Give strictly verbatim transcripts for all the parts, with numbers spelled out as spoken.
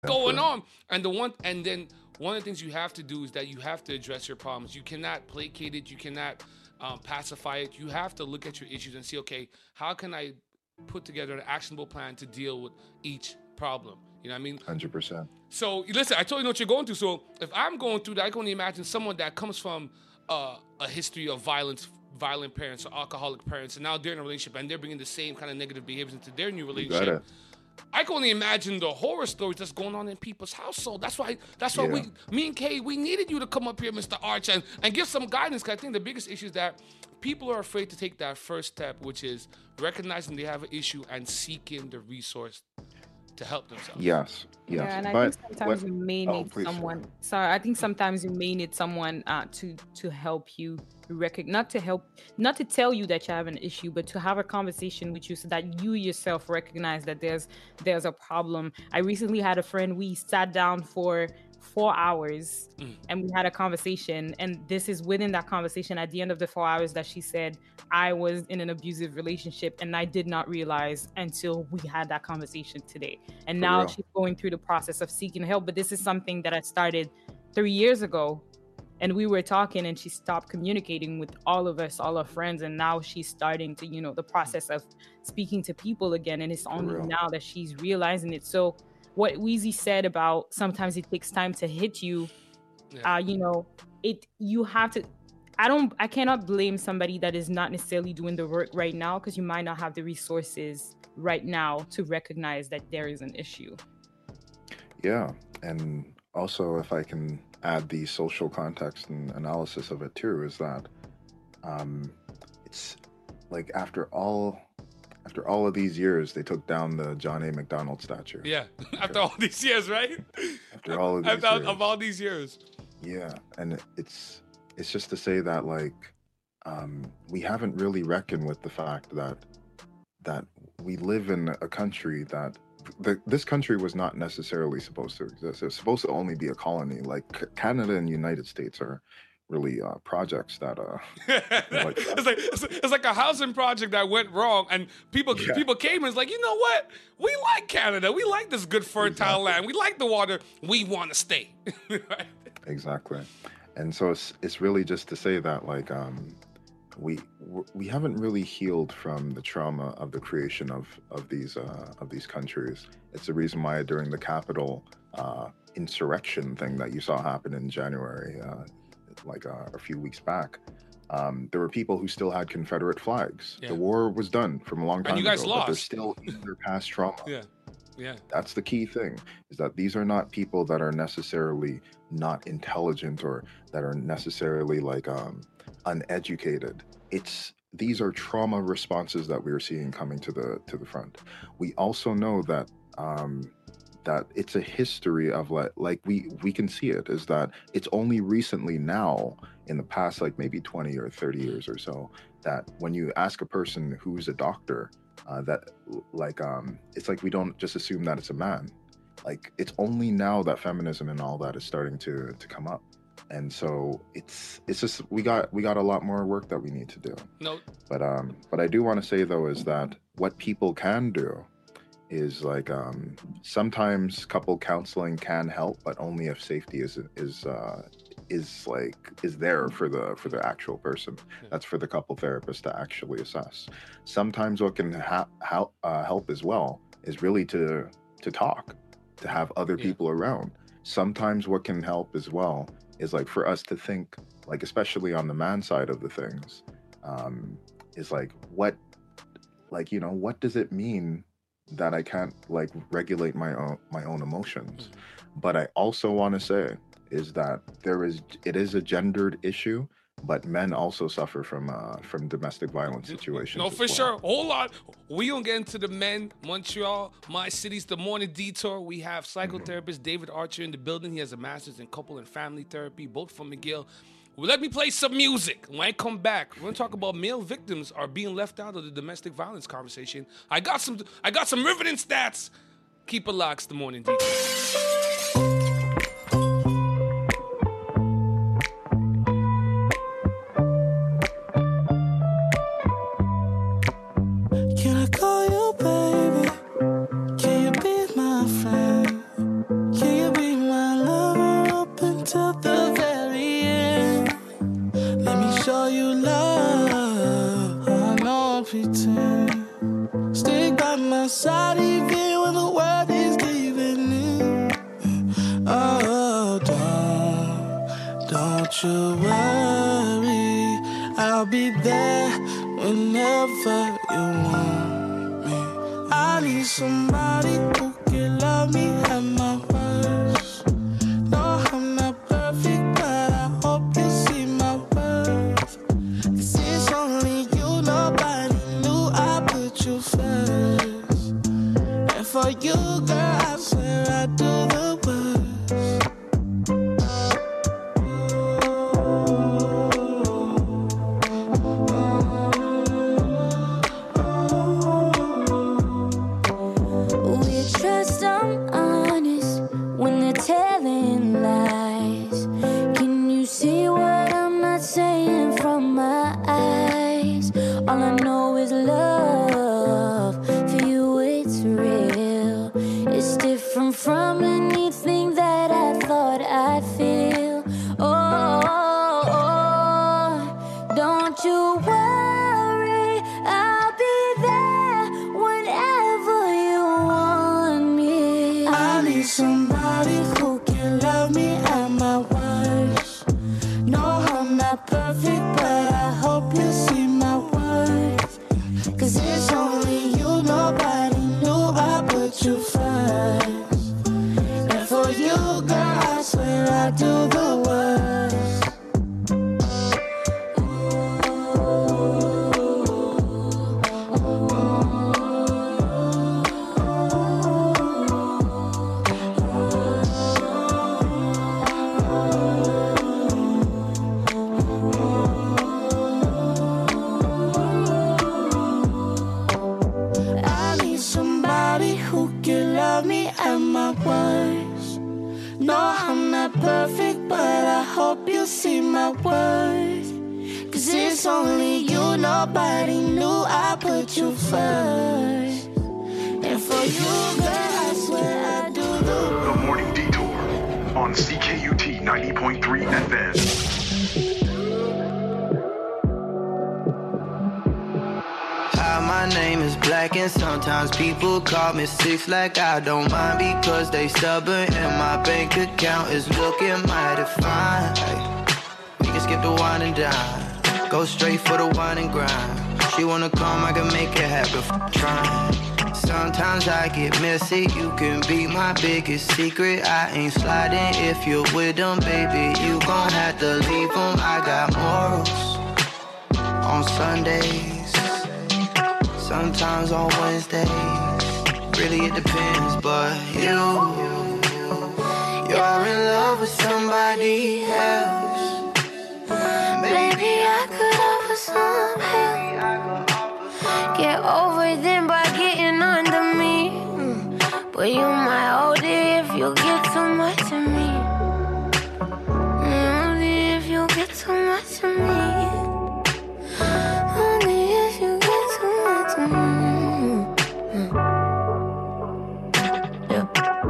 going on? And the one, and then one of the things you have to do is that you have to address your problems. You cannot placate it. You cannot um, pacify it. You have to look at your issues and see, okay, how can I put together an actionable plan to deal with each problem? You know what I mean? one hundred percent. So listen, I told you what you're going through. So if I'm going through that, I can only imagine someone that comes from uh, a history of violence, violent parents or alcoholic parents, and now they're in a relationship and they're bringing the same kind of negative behaviors into their new relationship. You got it. I can only imagine the horror stories that's going on in people's household. That's why. That's why Yeah. we, me and Kay, we needed you to come up here, Mister Arch, and, and give some guidance. Because I think the biggest issue is that people are afraid to take that first step, which is recognizing they have an issue and seeking the resource to help themselves. Yes, yes. Yeah, and I but think sometimes what- you may oh, need please, someone. Sorry, I think sometimes you may need someone uh, to to help you recognize, not to help, not to tell you that you have an issue, but to have a conversation with you so that you yourself recognize that there's there's a problem. I recently had a friend. We sat down for four hours Mm. and we had a conversation, and this is within that conversation at the end of the four hours that she said, I was in an abusive relationship and I did not realize until we had that conversation today. And For now real. she's going through the process of seeking help. But this is something that I started three years ago. And we were talking and she stopped communicating with all of us, all our friends. And now she's starting to, you know, the process of speaking to people again. And it's only real. now that she's realizing it. So what Weezy said about sometimes it takes time to hit you, Yeah. uh, you know, it, you have to, I don't, I cannot blame somebody that is not necessarily doing the work right now because you might not have the resources right now to recognize that there is an issue. Yeah, and also if I can add the social context and analysis of it too, is that um, it's like after all, after all of these years, they took down the John A. McDonald statue. Yeah. After all these years, right? After all of these After years. of all these years. Yeah, and it's it's just to say that like um, we haven't really reckoned with the fact that that we live in a country that the, this country was not necessarily supposed to exist. It's supposed to only be a colony. Like C- Canada and United States are really uh, projects that uh like that. it's like it's, it's like a housing project that went wrong, and people Yeah. people came and was like, you know what? We like Canada. We like this good fertile Exactly. land. We like the water. We want to stay. Right? Exactly. And so it's it's really just to say that like um we we haven't really healed from the trauma of the creation of of these uh of these countries. It's the reason why during the Capitol uh insurrection thing that you saw happen in January uh like uh, a few weeks back, um there were people who still had Confederate flags. Yeah. The war was done from a long time you guys ago, but they're lost. still in their past trauma. Yeah. Yeah. That's the key thing, is that these are not people that are necessarily not intelligent or that are necessarily like um uneducated. It's these are trauma responses that we're seeing coming to the to the front. We also know that um that it's a history of like like we we can see it is that it's only recently now in the past like maybe twenty or thirty years or so that when you ask a person who's a doctor uh, that like um it's like we don't just assume that it's a man. Like it's only now that feminism and all that is starting to to come up. And so it's it's just we got we got a lot more work that we need to do. No. But um what I do want to say though is that what people can do is like um sometimes couple counseling can help, but only if safety is is uh is like is there for the for the actual person. That's for the couple therapist to actually assess. Sometimes what can ha- help uh, help as well is really to to talk, to have other Yeah. people around. Sometimes what can help as well is like for us to think, like especially on the man side of the things, um, is like what, like you know, what does it mean that I can't like regulate my own my own emotions? But I also want to say is that there is it is a gendered issue, but men also suffer from uh from domestic violence situations. No, as for well. sure. Hold on. We gonna get into the men, Montreal, my city's the morning detour. We have psychotherapist David Archer in the building. He has a master's in couple and family therapy, both from McGill. Well, let me play some music. When I come back, we're gonna talk about male victims are being left out of the domestic violence conversation. I got some I got some riveting stats. Keep it locked, the morning detour. Can I call you baby? Can you be my friend? you worry, I'll be there whenever you want me. I need somebody who can love me at my worst. No, I'm not perfect, but I hope you see my worth. 'Cause it's only you, nobody knew I put you first. And for you, girl, I swear I do the worst. Telling lies. Can you see what I'm not saying from my eyes? All I know is love. For you it's real. It's different from anything that I thought I'd feel. Oh, oh, oh. Don't you worry, I'll be there whenever you want me. I need somebody who can love me at my worst. No, I'm not perfect, but I hope you see my worth. 'Cause it's only you, nobody knew I put you first. And for you, girl, I swear I do the worst. No, I'm not perfect, but I hope you see my worth. 'Cause it's only you, nobody knew I put you first. And for you, girl, I swear I do the The Morning Detour on C K U T ninety point three F M. My name is Black and sometimes people call me six like I don't mind because they stubborn and my bank account is looking mighty fine. Hey, we can skip the wine and dine, go straight for the wine and grind. She wanna come, I can make it happen, f- trying. Sometimes I get messy, you can be my biggest secret. I ain't sliding if you're with them, baby, you gon' have to leave them. I got morals on Sundays, sometimes on Wednesdays, really it depends, but you, you're in love with somebody else. Maybe I could offer some help. Get over them by getting under me. But you might hold it if you get too much of me. Only if you get too much of me. Only if you get too much of me. Yeah.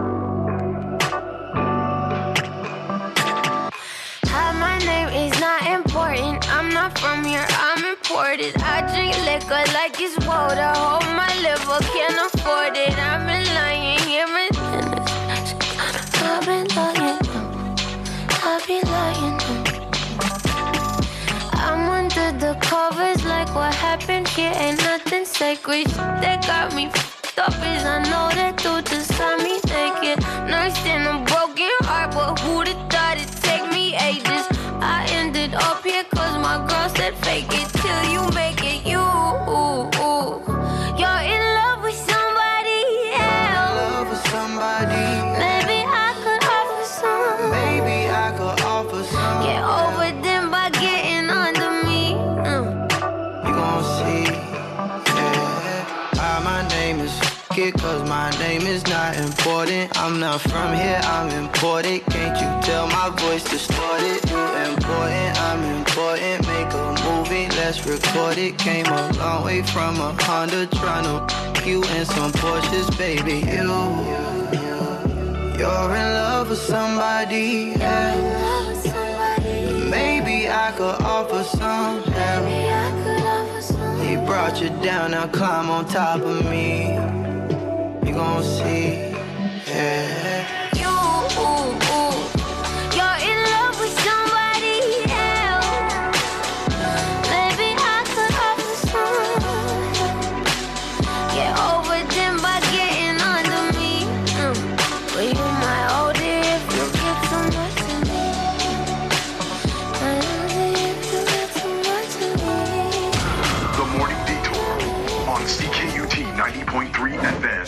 Hi, my name is not important. I'm not from here, I'm imported. I drink liquor like it's water. Hold my liver, can't afford it. I've been lying here and I've been lying. I've been lying. I'm under the covers like what happened here ain't nothing sacred. That got me f***ed up is I know that dude just got me naked. Nursed in a broken heart, but who'd have thought it'd take me ages? I ended up here cause my girl said fake it till you make it. You, you're in love with somebody else. Love with somebody. Maybe I could offer some. Maybe I could offer some. Get over them by getting under me. Mm. You gon' see, yeah. Hi, my name is Kid, cause my name is not important. I'm not from here, I'm imported. Can't you tell my voice distorted? You important, I'm important. Make a movie, let's record it. Came a long way from a Honda, tryna you in some Porsches, baby. You, you're in love with somebody else. Maybe I could offer some help. He brought you down, now climb on top of me. You gon' see, yeah. You, you're in love with somebody point three F M.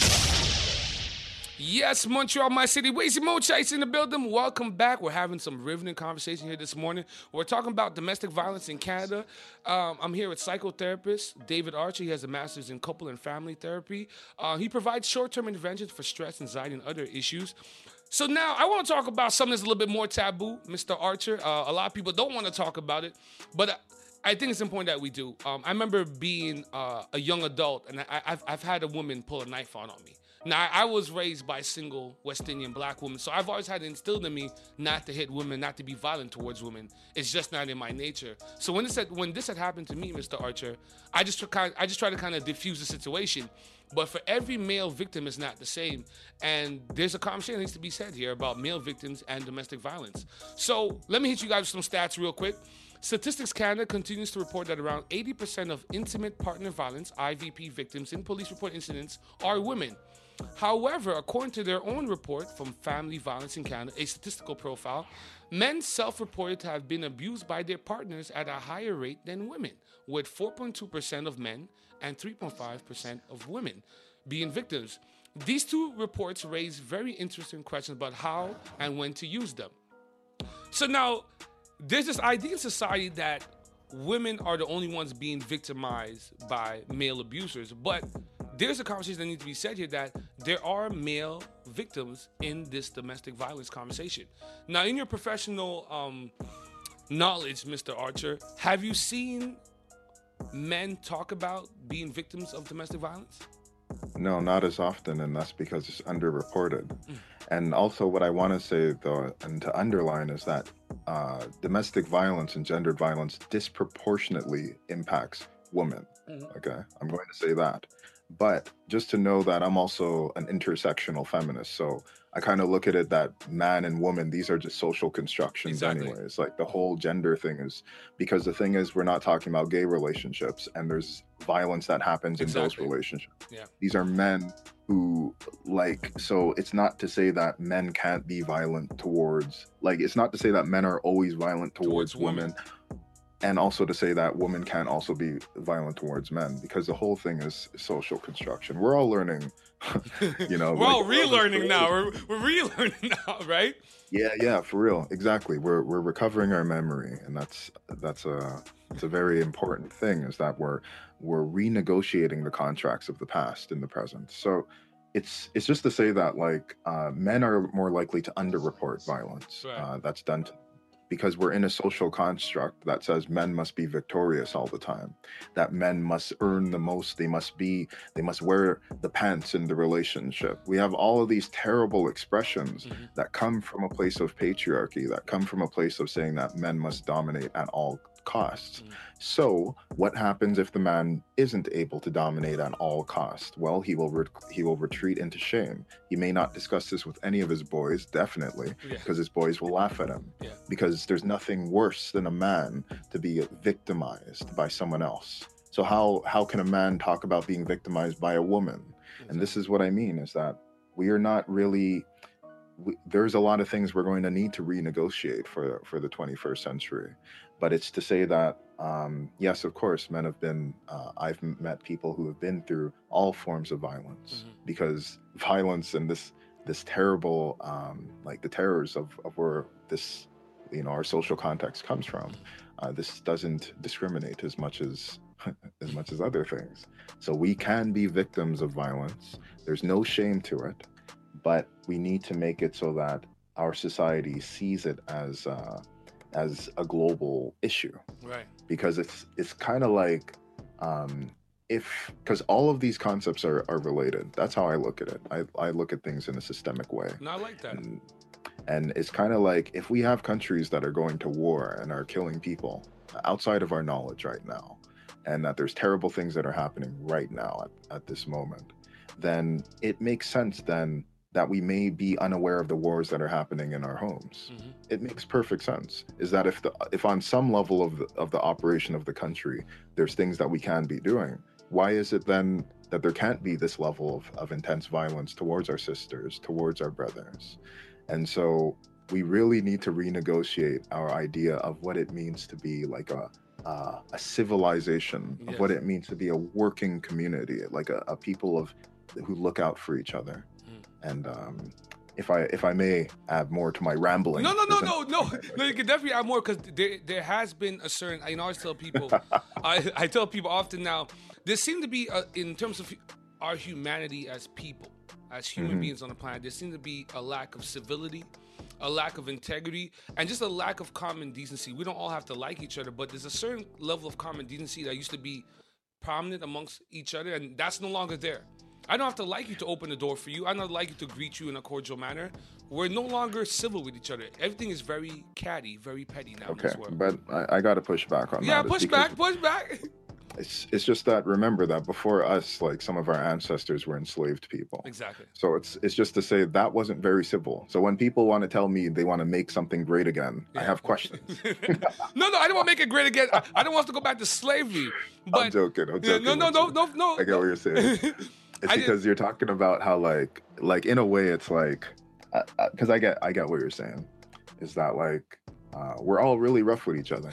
Yes, Montreal, my city. Wazy Mo Chase in the building. Welcome back. We're having some riveting conversation here this morning. We're talking about domestic violence in Canada. Um, I'm here with psychotherapist David Archer. He has a master's in couple and family therapy. Uh, he provides short-term interventions for stress, anxiety, and other issues. So now I want to talk about something that's a little bit more taboo, Mister Archer. Uh, a lot of people don't want to talk about it, but uh, I think it's important that we do. Um, I remember being uh, a young adult, and I, I've, I've had a woman pull a knife on on me. Now, I was raised by a single West Indian black woman, so I've always had it instilled in me not to hit women, not to be violent towards women. It's just not in my nature. So when this had, when this had happened to me, Mister Archer, I just try, I just try to kind of diffuse the situation. But for every male victim, it's not the same. And there's a conversation that needs to be said here about male victims and domestic violence. So let me hit you guys with some stats real quick. Statistics Canada continues to report that around eighty percent of intimate partner violence, I V P victims in police report incidents are women. However, according to their own report from Family Violence in Canada, a statistical profile, men self-reported to have been abused by their partners at a higher rate than women, with four point two percent of men and three point five percent of women being victims. These two reports raise very interesting questions about how and when to use them. So now, there's this idea in society that women are the only ones being victimized by male abusers, but there's a conversation that needs to be said here that there are male victims in this domestic violence conversation. Now, in your professional um, knowledge, Mister Archer, have you seen men talk about being victims of domestic violence? No, not as often, and that's because it's underreported. Mm. And also what I want to say, though, and to underline, is that uh, domestic violence and gendered violence disproportionately impacts women. Mm-hmm. Okay, I'm going to say that. But just to know that I'm also an intersectional feminist, so I kind of look at it that man and woman, these are just social constructions exactly. anyways. Like the whole gender thing is, because the thing is, we're not talking about gay relationships, and there's violence that happens exactly. in those relationships. Yeah. These are men who, like, so it's not to say that men can't be violent towards, like, it's not to say that men are always violent towards, towards women. women. And also to say that women can also be violent towards men, because the whole thing is social construction. We're all learning, you know. We're like, all relearning now. We're, we're relearning now, right? Yeah, yeah, for real. Exactly. We're we're recovering our memory, and that's that's a it's a very important thing. Is that we're we're renegotiating the contracts of the past in the present. So it's it's just to say that like uh, men are more likely to underreport violence right. uh, that's done to. Because we're in a social construct that says men must be victorious all the time, that men must earn the most, they must be, they must wear the pants in the relationship. We have all of these terrible expressions mm-hmm. that come from a place of patriarchy, that come from a place of saying that men must dominate at all costs. Mm-hmm. So what happens if the man isn't able to dominate at all costs? Well, he will re- he will retreat into shame. He may not discuss this with any of his boys, definitely, yeah. because his boys will laugh at him. Yeah. Because there's nothing worse than a man to be victimized by someone else. So how how can a man talk about being victimized by a woman? Exactly. And this is what I mean, is that we are not really we, there's a lot of things we're going to need to renegotiate for for the twenty-first century. But it's to say that, um, yes, of course, men have been, uh, I've met people who have been through all forms of violence, mm-hmm. because violence and this this terrible, um, like the terrors of, of where this, you know, our social context comes from, uh, this doesn't discriminate as much as as much as other things. So we can be victims of violence. There's no shame to it, but we need to make it so that our society sees it as uh, as a global issue, right? Because it's it's kind of like um, if because all of these concepts are, are related. That's how I look at it. I, I look at things in a systemic way. No, I like that. And, and it's kind of like if we have countries that are going to war and are killing people outside of our knowledge right now, and that there's terrible things that are happening right now at, at this moment, then it makes sense then that we may be unaware of the wars that are happening in our homes. Mm-hmm. It makes perfect sense. Is that if the if on some level of the, of the operation of the country, there's things that we can be doing, why is it then that there can't be this level of, of intense violence towards our sisters, towards our brothers? And so we really need to renegotiate our idea of what it means to be like a uh, a civilization, of yes. what it means to be a working community, like a, a people of who look out for each other. And um, if I if I may add more to my rambling. No, no, no, isn't- no, no, no. You can definitely add more because there there has been a certain. I always tell people. I I tell people often now. There seem to be a, in terms of our humanity as people, as human Mm-hmm. beings on the planet, there seems to be a lack of civility, a lack of integrity, and just a lack of common decency. We don't all have to like each other, but there's a certain level of common decency that used to be prominent amongst each other, and that's no longer there. I don't have to like you to open the door for you. I don't like you to greet you in a cordial manner. We're no longer civil with each other. Everything is very catty, very petty now in Okay, this world. but I, I got to push back on yeah, that. It's push because back, push back. It's it's just that remember that before us, like some of our ancestors were enslaved people. Exactly. So it's it's just to say that wasn't very civil. So when people want to tell me they want to make something great again, I Yeah. have questions. no, no, I don't want to make it great again. I, I don't want us to go back to slavery. But I'm joking. I'm Yeah, joking. no, no, with no, you. no, no. I get what you're saying. It's I because you're talking about how like like in a way it's like because I, I, I get I get what you're saying. Is that like uh, we're all really rough with each other.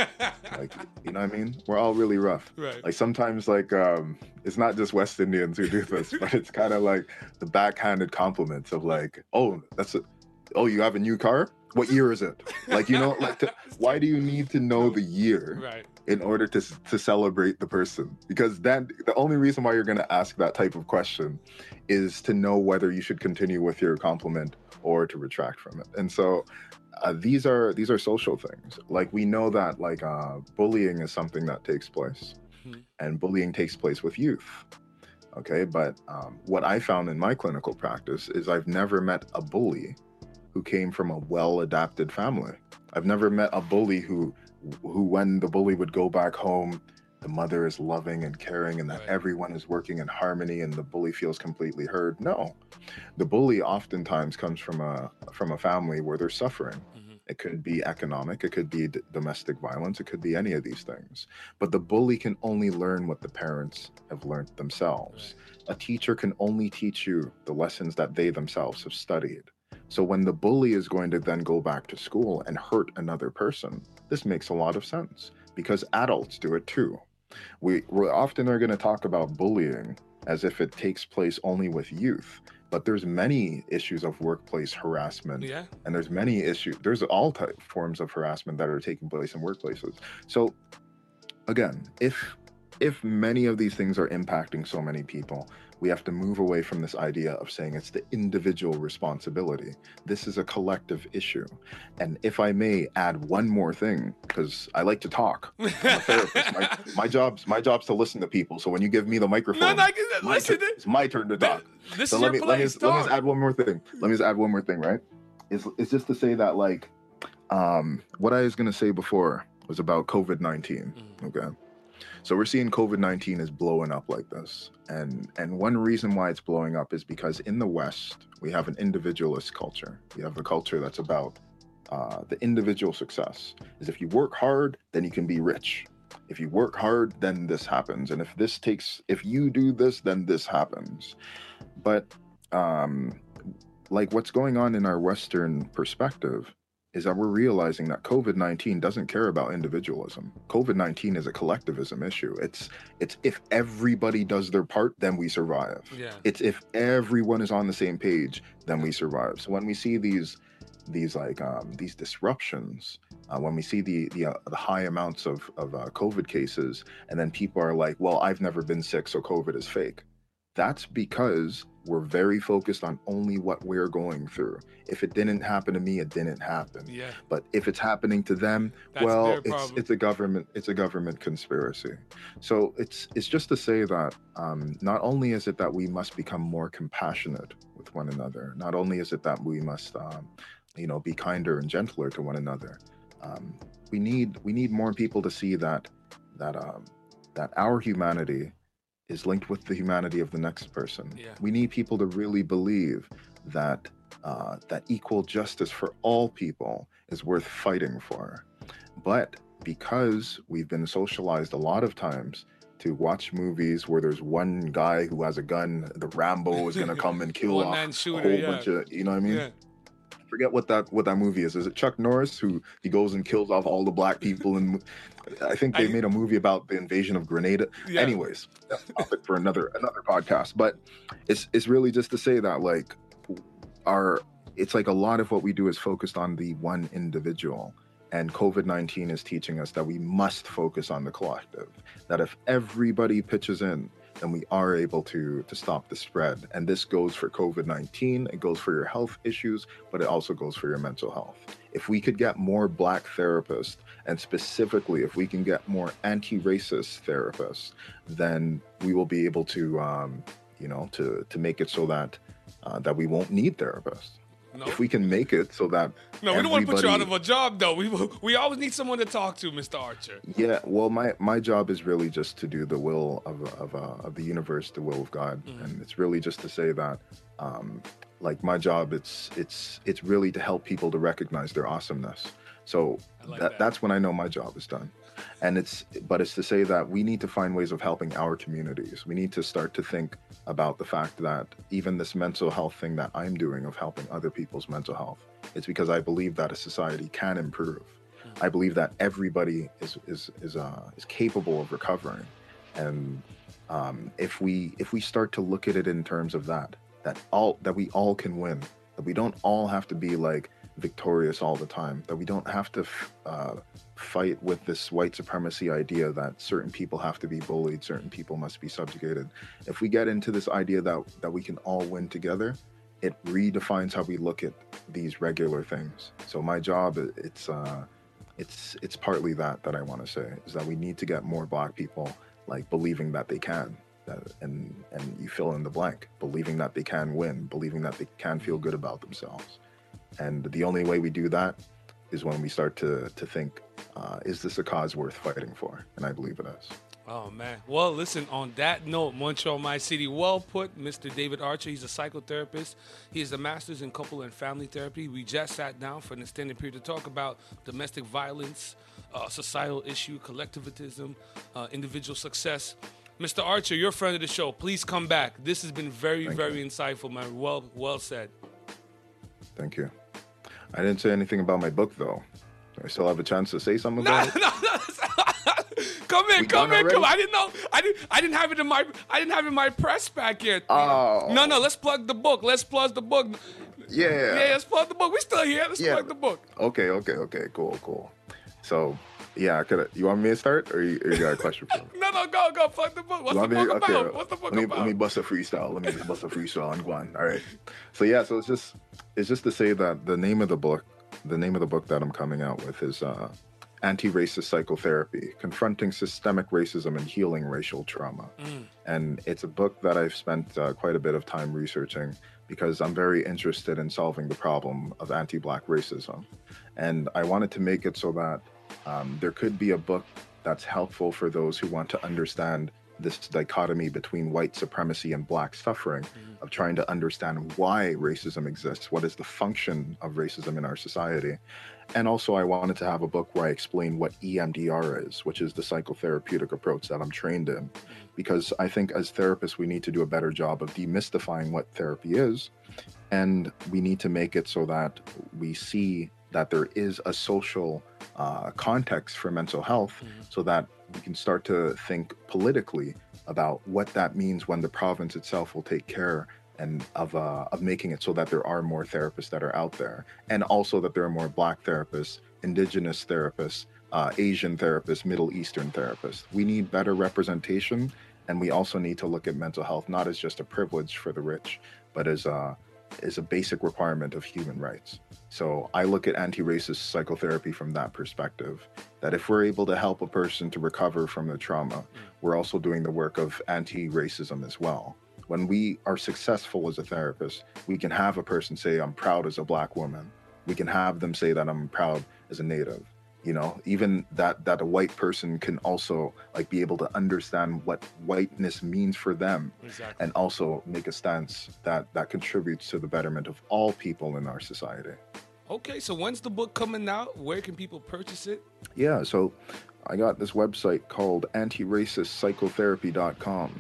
Like you know what I mean? We're all really rough. Right. Like sometimes like um it's not just West Indians who do this, but it's kind of like the backhanded compliments of like, oh, that's a oh, you have a new car? What year is it? Like you know, like to, why do you need to know the year? Right. In order to to celebrate the person, because then the only reason why you're going to ask that type of question is to know whether you should continue with your compliment or to retract from it. And so uh, these are these are social things. Like we know that like uh, bullying is something that takes place, Mhm. and bullying takes place with youth. Okay, but um, what I found in my clinical practice is I've never met a bully who came from a well-adapted family. I've never met a bully who who when the bully would go back home, the mother is loving and caring and that Right. everyone is working in harmony and the bully feels completely heard. No. The bully oftentimes comes from a from a family where they're suffering. Mhm. It could be economic, it could be d- domestic violence, it could be any of these things. But the bully can only learn what the parents have learned themselves. A teacher can only teach you the lessons that they themselves have studied. So when the bully is going to then go back to school and hurt another person, this makes a lot of sense because adults do it too. We we often are going to talk about bullying as if it takes place only with youth, but there's many issues of workplace harassment, Yeah. and there's many issues. There's all type forms of harassment that are taking place in workplaces. So again, if if many of these things are impacting so many people, we have to move away from this idea of saying it's the individual responsibility. This is a collective issue. And if I may add one more thing, because I like to talk. I'm a therapist. My, my job's my job's to listen to people. So when you give me the microphone, No, no, I can- my listen. turn- it's my turn to talk. This So is let your me let me place. just, let me Talk. just add one more thing. Let me just add one more thing, right? It's it's just to say that like um what I was gonna say before was about COVID nineteen. Okay. So we're seeing COVID nineteen is blowing up like this. And and one reason why it's blowing up is because in the West, we have an individualist culture. We have a culture that's about uh, the individual success. Is if you work hard, then you can be rich. If you work hard, then this happens. And if this takes, if you do this, then this happens. But um, like what's going on in our Western perspective is that we're realizing that COVID nineteen doesn't care about individualism. COVID nineteen is a collectivism issue. It's it's if everybody does their part, then we survive. Yeah. It's if everyone is on the same page, then we survive. So when we see these these like um, these disruptions, uh, when we see the the, uh, the high amounts of of uh, COVID cases, and then people are like, "Well, I've never been sick, so COVID is fake." That's because we're very focused on only what we're going through. If it didn't happen to me, it didn't happen. Yeah. But if it's happening to them, That's well, their it's problem. it's a government it's a government conspiracy. So it's it's just to say that um, not only is it that we must become more compassionate with one another, not only is it that we must um, you know be kinder and gentler to one another. Um, we need we need more people to see that that um, that our humanity is linked with the humanity of the next person. Yeah. We need people to really believe that uh, that equal justice for all people is worth fighting for. But because we've been socialized a lot of times to watch movies where there's one guy who has a gun, the Rambo is going to come and kill off One-man a shooter, whole yeah. bunch of, you know what I mean? Yeah. forget what that what that movie is. Is it Chuck Norris who he goes and kills off all the black people? And I think they I- made a movie about the invasion of Grenada. Yeah. Anyways, that's a topic for another another podcast. But it's it's really just to say that like our it's like a lot of what we do is focused on the one individual. And COVID nineteen is teaching us that we must focus on the collective. That if everybody pitches in, then we are able to to stop the spread. And this goes for COVID nineteen, it goes for your health issues, but it also goes for your mental health. If we could get more Black therapists, and specifically if we can get more anti-racist therapists, then we will be able to, um, you know, to to make it so that uh, that we won't need therapists. No, If we can make it so that no, we don't want to put you out everybody- of a job, though. We we always need someone to talk to, Mister Archer. Yeah, well, my my job is really just to do the will of of uh, of the universe, the will of God, Mhm. and it's really just to say that, um, like my job, it's it's it's really to help people to recognize their awesomeness. So I like that, that. that's when I know my job is done, and it's but it's to say that we need to find ways of helping our communities. We need to start to think about the fact that even this mental health thing that I'm doing of helping other people's mental health, it's because I believe that a society can improve. I believe that everybody is is is uh, is capable of recovering, and um, if we if we start to look at it in terms of that, that all that we all can win, that we don't all have to be like victorious all the time, that we don't have to f- uh, fight with this white supremacy idea that certain people have to be bullied, certain people must be subjugated. If we get into this idea that that we can all win together, it redefines how we look at these regular things. So my job, it- it's uh, it's it's partly that that I want to say is that we need to get more Black people like believing that they can, that, and and you fill in the blank, believing that they can win, believing that they can feel good about themselves. And the only way we do that is when we start to to think, uh, is this a cause worth fighting for? And I believe it is. Oh, man. Well, listen, on that note, Montreal, my city, well put, Mister David Archer. He's a psychotherapist. He is a master's in couple and family therapy. We just sat down for an extended period to talk about domestic violence, uh, societal issue, collectivism, uh, individual success. Mister Archer, you're a friend of the show. Please come back. This has been very, Thank very insightful, man. Well, well said. Thank you. I didn't say anything about my book though. Do I still have a chance to say something No, about no, it? no. Come in, We come done in, come. already? I didn't know. I didn't. I didn't have it in my. I didn't have it in my press pack yet. Oh. No, no. Let's plug the book. Let's plug the book. Yeah. Yeah, let's plug the book. We still here. Let's Yeah. plug the book. Okay, okay, okay, cool, cool. So, yeah, could I, you want me to start, or you, or you got a question for me? No, no, go, go. Plug the book. What's You the want me book to- about? okay, What's the book let me, about? Let me bust a freestyle. Let me just bust a freestyle and go on. All right. So yeah, so it's just it's just to say that the name of the book, the name of the book that I'm coming out with is uh, Anti-Racist Psychotherapy: Confronting Systemic Racism and Healing Racial Trauma. Mm. And it's a book that I've spent uh, quite a bit of time researching because I'm very interested in solving the problem of anti-Black racism. And I wanted to make it so that um, there could be a book that's helpful for those who want to understand this dichotomy between white supremacy and Black suffering, Mhm. of trying to understand why racism exists, what is the function of racism in our society. And also I wanted to have a book where I explain what E M D R is, which is the psychotherapeutic approach that I'm trained in. Because I think as therapists, we need to do a better job of demystifying what therapy is. And we need to make it so that we see that there is a social uh, context for mental health, Mhm. so that we can start to think politically about what that means when the province itself will take care and of uh, of making it so that there are more therapists that are out there, and also that there are more Black therapists, Indigenous therapists, uh, Asian therapists, Middle Eastern therapists. We need better representation, and we also need to look at mental health not as just a privilege for the rich, but as a is a basic requirement of human rights. So I look at anti-racist psychotherapy from that perspective, that if we're able to help a person to recover from the trauma, we're also doing the work of anti-racism as well. When we are successful as a therapist, we can have a person say, I'm proud as a Black woman. We can have them say that I'm proud as a Native. You know, even that that a white person can also like be able to understand what whiteness means for them, Exactly. and also make a stance that that contributes to the betterment of all people in our society. Okay, so when's the book coming out? Where can people purchase it? Yeah, so I got this website called anti racist psychotherapy dot com.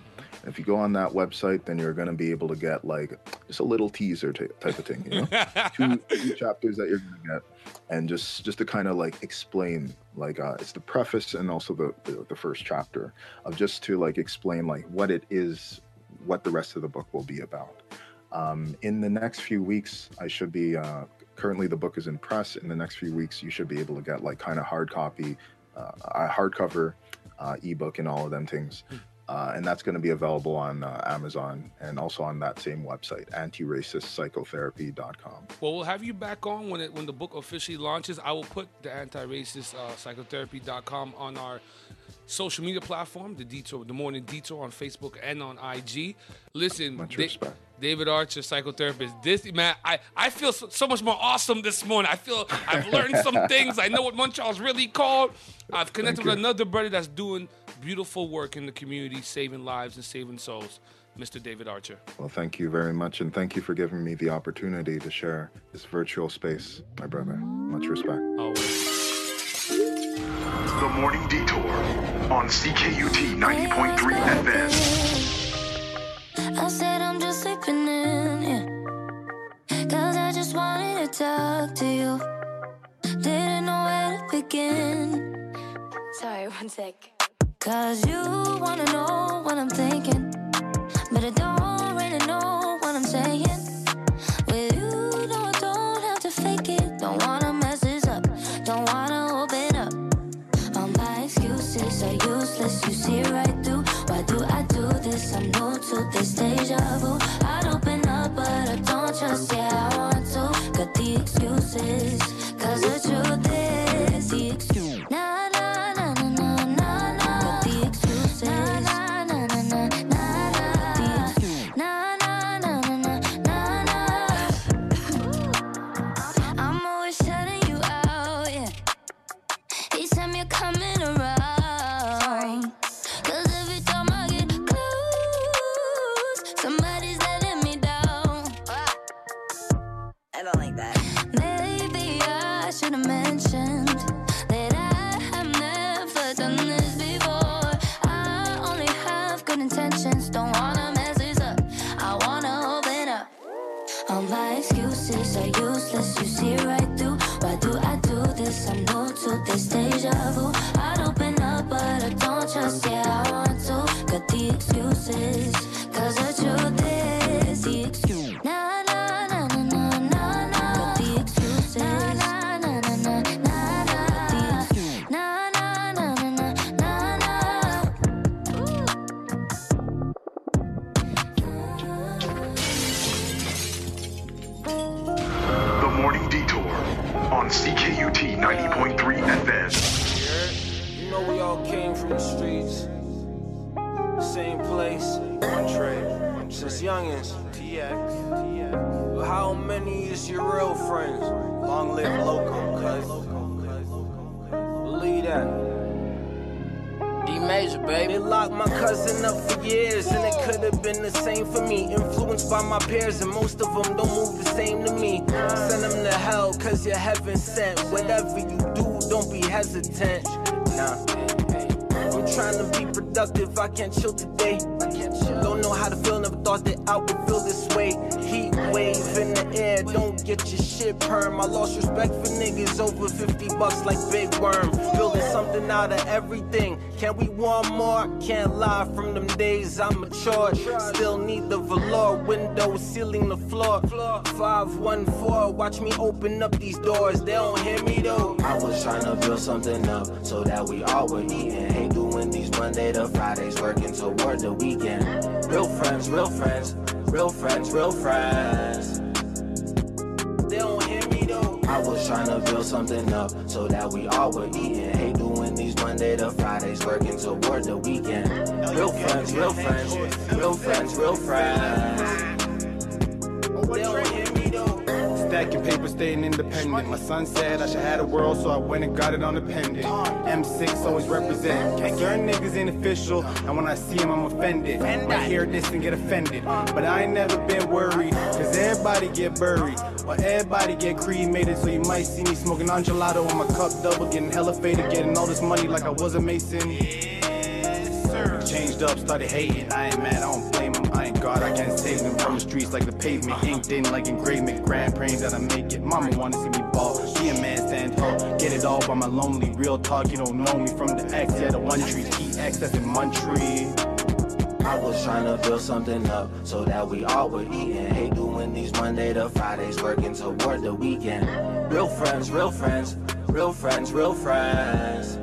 If you go on that website, then you're going to be able to get like just a little teaser t- type of thing, you know, two, two chapters that you're going to get, and just just to kind of like explain, like uh, it's the preface and also the, the the first chapter of just to like explain like what it is, what the rest of the book will be about. Um, in the next few weeks, I should be. Uh, currently, the book is in press. In the next few weeks, you should be able to get like kind of hard copy, uh, a hardcover, uh, ebook, and all of them things. Uh, and that's going to be available on uh, Amazon and also on that same website, anti racist psychotherapy dot com. Well, we'll have you back on when it when the book officially launches. I will put the anti-racist uh, psychotherapy dot com on our social media platform, the Detour, the Morning Detour on Facebook and on I G. Listen, Much Da- respect. David Archer, psychotherapist. This man, I, I feel so, so much more awesome this morning. I feel I've learned some things. I know what Montreal's really called. I've connected Thank with you. another brother that's doing beautiful work in the community, saving lives and saving souls. Mister David Archer. Well, thank you very much. And thank you for giving me the opportunity to share this virtual space, my brother. Much respect. Always. The Morning Detour on C K U T ninety point three F M. I said I'm just sleeping in, yeah. Cause I just wanted to talk to you. Didn't know where to begin. Sorry, one sec. Cause you wanna know what I'm thinking, but I don't really know what I'm saying. With you, no, I don't have to fake it. Don't wanna mess this up, don't wanna open up. All my excuses are useless, you see right through. Why do I do this? I'm new to this deja vu. I'd open up, but I don't trust, yeah, I want to. Got the excuses, cause the truth is the excuse. Nah, nah, nah, nah, nah, nah, nah. Got the excuses. Nah, nah, nah, nah, nah, nah, nah. The excuse. Nah, nah, nah, nah, nah, nah, nah. I'm always shutting you out, yeah. Each time you're coming around. Cause every time I get close, somebody's letting me down. I don't like that. Maybe I should have mentioned that I have never done this before. I only have good intentions, don't wanna mess this up. I wanna open up. All my excuses are useless, you see right through. Why do I do this? I'm new to this deja vu. I'd open up, but I don't trust, yeah, I want to. Got the excuses, cause the truth is the excuse. Nah, nah, nah, nah, nah, nah, nah. Got the excuses. Nah, nah, nah, nah, nah, nah, nah. Got the excuse. Nah, nah, nah, nah, nah, nah, nah. The Morning Detour on C K U T ninety point three F M. You know we all came from the streets, same place, Montreal, since youngins. T X, but how many is your real friends? Long live local, cuz. Believe that. D-Major, baby. They locked my cousin up for years, and it could have been the same for me. Influenced by my peers, and most of them don't move the same to me. Send them to hell, cause you're heaven sent. Whatever you do, don't be hesitant. Nah. I'm trying to be productive, I can't chill today. Don't know how to feel, never thought that I would feel this way. Heat wave in the air, don't get your shit perm. I lost respect for niggas over fifty bucks like Big Worm. Building something out of everything. Can we want more? Can't lie, from them days I matured. Still need the velour, window, ceiling, the floor. five one four, watch me open up these doors. They don't hear me though. I was trying to build something up so that we all would eat and hate, doing these Monday to Fridays, working toward the weekend. Real friends, real friends, real friends, real friends. They don't hear me though. I was trying to build something up so that we all would eat and hate, doing these Monday to Fridays, working toward the weekend. Real friends, real friends, real friends, real friends. They don't hear me though. Stacking paper, staying independent. My son said I should have the world, so I went and got it on the pendant. M six always represent. Certain niggas ain't official, and when I see him, I'm offended. I hear this and get offended, but I ain't never been worried, cause everybody get buried, or everybody get cremated. So you might see me smoking on gelato on my cup double, getting hella faded, getting all this money like I was a Mason. Yes, sir. Changed up, started hating. I ain't mad, I don't blame him. I ain't God, I can't save him from the streets like the pavement. Inked in like engravement. Grand praying that I make it. Mama wanna see me ball. Be a man, stand tall. Get it all by my lonely. Real talk, you don't know me from the X. Yeah, the one tree. T X, that's in Montreal. I was trying to build something up so that we all would eat and hate doing these Monday to Fridays working toward the weekend. Real friends, real friends, real friends, real friends.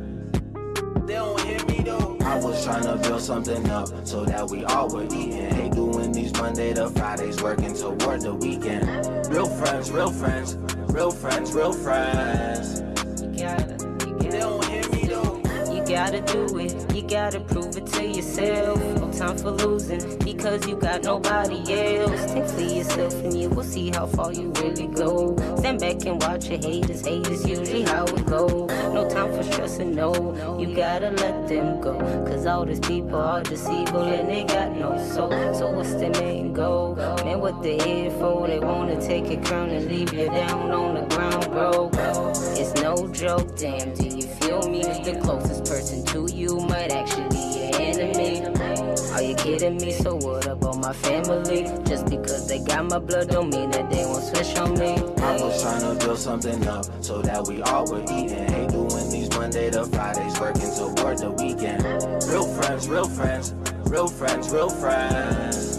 They don't hear me though. I was trying to build something up so that we all would eat and hate doing these Monday to Fridays working toward the weekend. Real friends, real friends, real friends, real friends. You gotta, you gotta. They don't hear me though. You gotta do it, you gotta prove it to yourself. No time for losing, because you got nobody else. Think for yourself and you will see how far you really go. Stand back and watch your haters, hate is usually how it go. No time for stressing, no, you gotta let them go. Cause all these people are deceitful and they got no soul. So what's the main goal? Man, what they here for? They wanna take a crown and leave you down on the ground, bro. It's no joke, damn, do you feel me? The closest person to you might actually be your enemy. Are you kidding me? So what about my family? Just because they got my blood don't mean that they won't switch on me. I was trying to build something up so that we all would eat and hate doing these Monday to Fridays working toward the weekend. Real friends, real friends, real friends, real friends.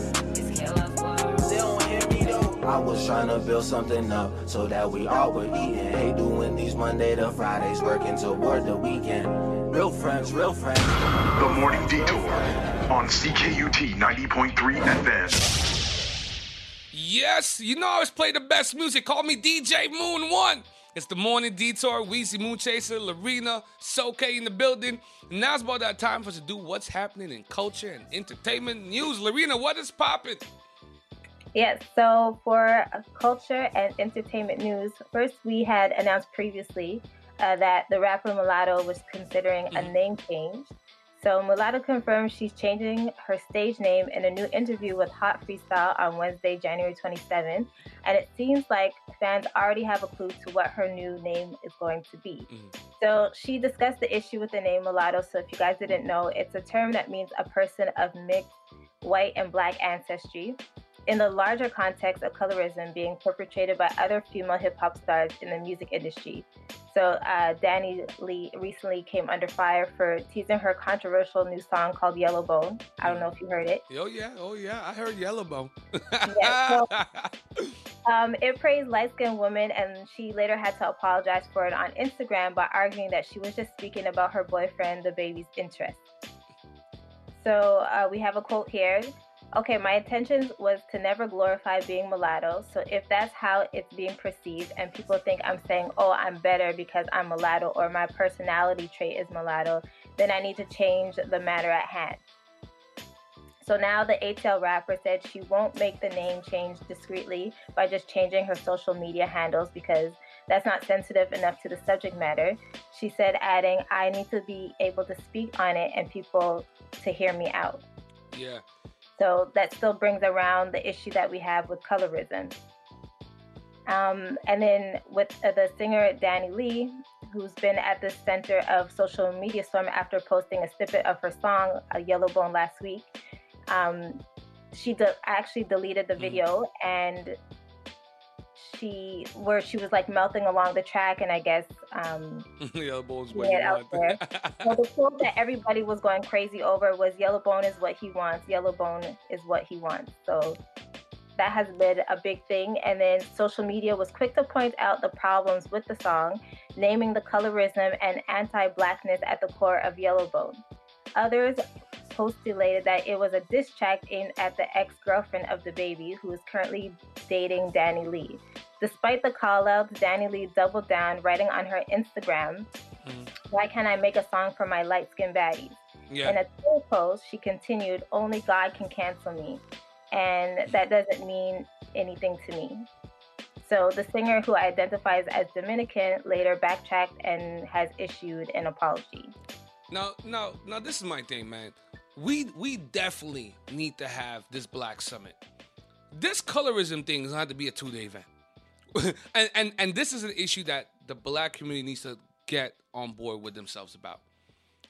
They don't hear me though. I was trying to build something up so that we all would eat and hate doing these Monday to Fridays working toward the weekend. Real friends, real friends. The Morning Detour on C K U T ninety point three F M. Yes, you know I always play the best music. Call me D J Moon One. It's the Morning Detour. Weezy Moonchaser, Larina, Soke in the building. And now it's about that time for us to do what's happening in culture and entertainment news. Larina, what is popping? Yes, so for culture and entertainment news, first we had announced previously uh, that the rapper Mulatto was considering mm-hmm. a name change. So Mulatto confirmed she's changing her stage name in a new interview with Hot Freestyle on Wednesday, January twenty-seventh. And it seems like fans already have a clue to what her new name is going to be. Mm-hmm. So she discussed the issue with the name Mulatto. So if you guys didn't know, it's a term that means a person of mixed white and black ancestry, in the larger context of colorism being perpetrated by other female hip-hop stars in the music industry. So uh, Danny Lee recently came under fire for teasing her controversial new song called Yellowbone. I don't know if you heard it. Oh, yeah. Oh, yeah. I heard Yellowbone. yeah, so, um, it praised light-skinned women, and she later had to apologize for it on Instagram by arguing that she was just speaking about her boyfriend, the baby's interests. So uh, we have a quote here. Okay, my intention was to never glorify being mulatto. So if that's how it's being perceived and people think I'm saying, oh, I'm better because I'm mulatto or my personality trait is mulatto, then I need to change the matter at hand. So now the A T L rapper said she won't make the name change discreetly by just changing her social media handles because that's not sensitive enough to the subject matter. She said, adding, I need to be able to speak on it and people to hear me out. Yeah. So that still brings around the issue that we have with colorism. Um, and then with uh, the singer Danny Lee, who's been at the center of social media storm after posting a snippet of her song, uh, Yellowbone, last week. Um, she de- actually deleted the video and she, where she was like melting along the track and I guess um, Yellowbone's what you out there. So the quote that everybody was going crazy over was Yellowbone is what he wants. Yellowbone is what he wants. So that has been a big thing. And then social media was quick to point out the problems with the song, naming the colorism and anti-blackness at the core of Yellowbone. Others postulated that it was a diss track aimed at the ex-girlfriend of the baby, who is currently dating Danny Lee. Despite the call-outs, Danny Lee doubled down, writing on her Instagram, mm. why can't I make a song for my light-skinned baddies? Yeah. In a Twitter post, she continued, only God can cancel me. And that doesn't mean anything to me. So the singer, who identifies as Dominican, later backtracked and has issued an apology. Now, now, now, this is my thing, man. We we definitely need to have this Black Summit. This colorism thing is going to have to be a two-day event. and, and and this is an issue that the Black community needs to get on board with themselves about.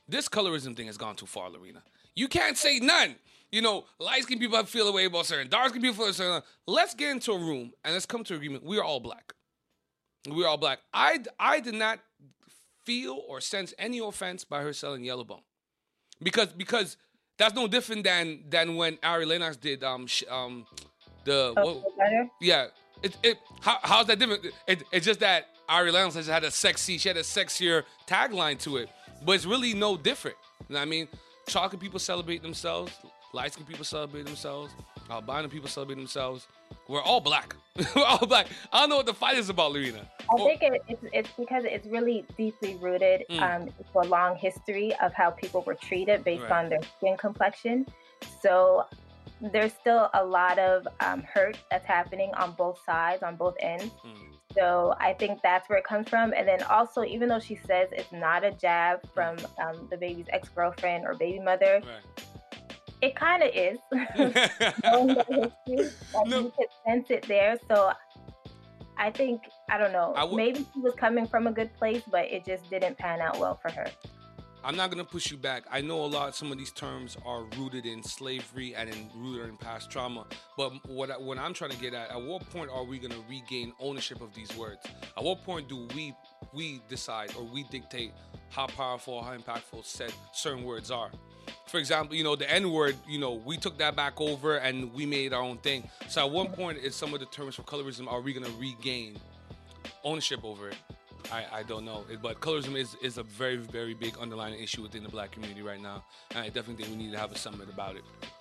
this colorism thing has gone too far, Lorena. You can't say none. You know, light-skinned people feel a way about certain, dark-skinned people feel a certain. Let's get into a room and let's come to agreement. We are all black. We are all black. I, I did not feel or sense any offense by her selling Yellow Bone. Because because that's no different than than when Ari Lennox did um sh- um the oh, what, yeah. It it how, how's that different? It, it's just that Ari Lennox has had a sexy, she had a sexier tagline to it. But it's really no different. You know what I mean? Chocolate people celebrate themselves. Light-skinned people celebrate themselves. Albino people celebrate themselves. We're all black. We're all black. I don't know what the fight is about, Lorena. I oh. think it, it's, it's because it's really deeply rooted Mm. um, for a long history of how people were treated based Right. on their skin complexion. So there's still a lot of um, hurt that's happening on both sides, on both ends. Mm. So I think that's where it comes from. And then also, even though she says it's not a jab from um, the baby's ex-girlfriend or baby mother, Right. it kind of is. Knowing the history, like, No. you could sense it there. So I think, I don't know, I w- maybe she was coming from a good place, but it just didn't pan out well for her. I'm not gonna push you back. I know a lot. Some of these terms are rooted in slavery and in rooted in past trauma. But what I, what I'm trying to get at, at what point are we gonna regain ownership of these words? At what point do we we decide or we dictate how powerful, how impactful said certain words are? For example, you know, the N-word, you know, we took that back over and we made our own thing. So at what point is some of the terms for colorism, are we gonna regain ownership over it? I, I don't know. It, but colorism is, is a very, very big underlying issue within the black community right now. And I definitely think we need to have a summit about it.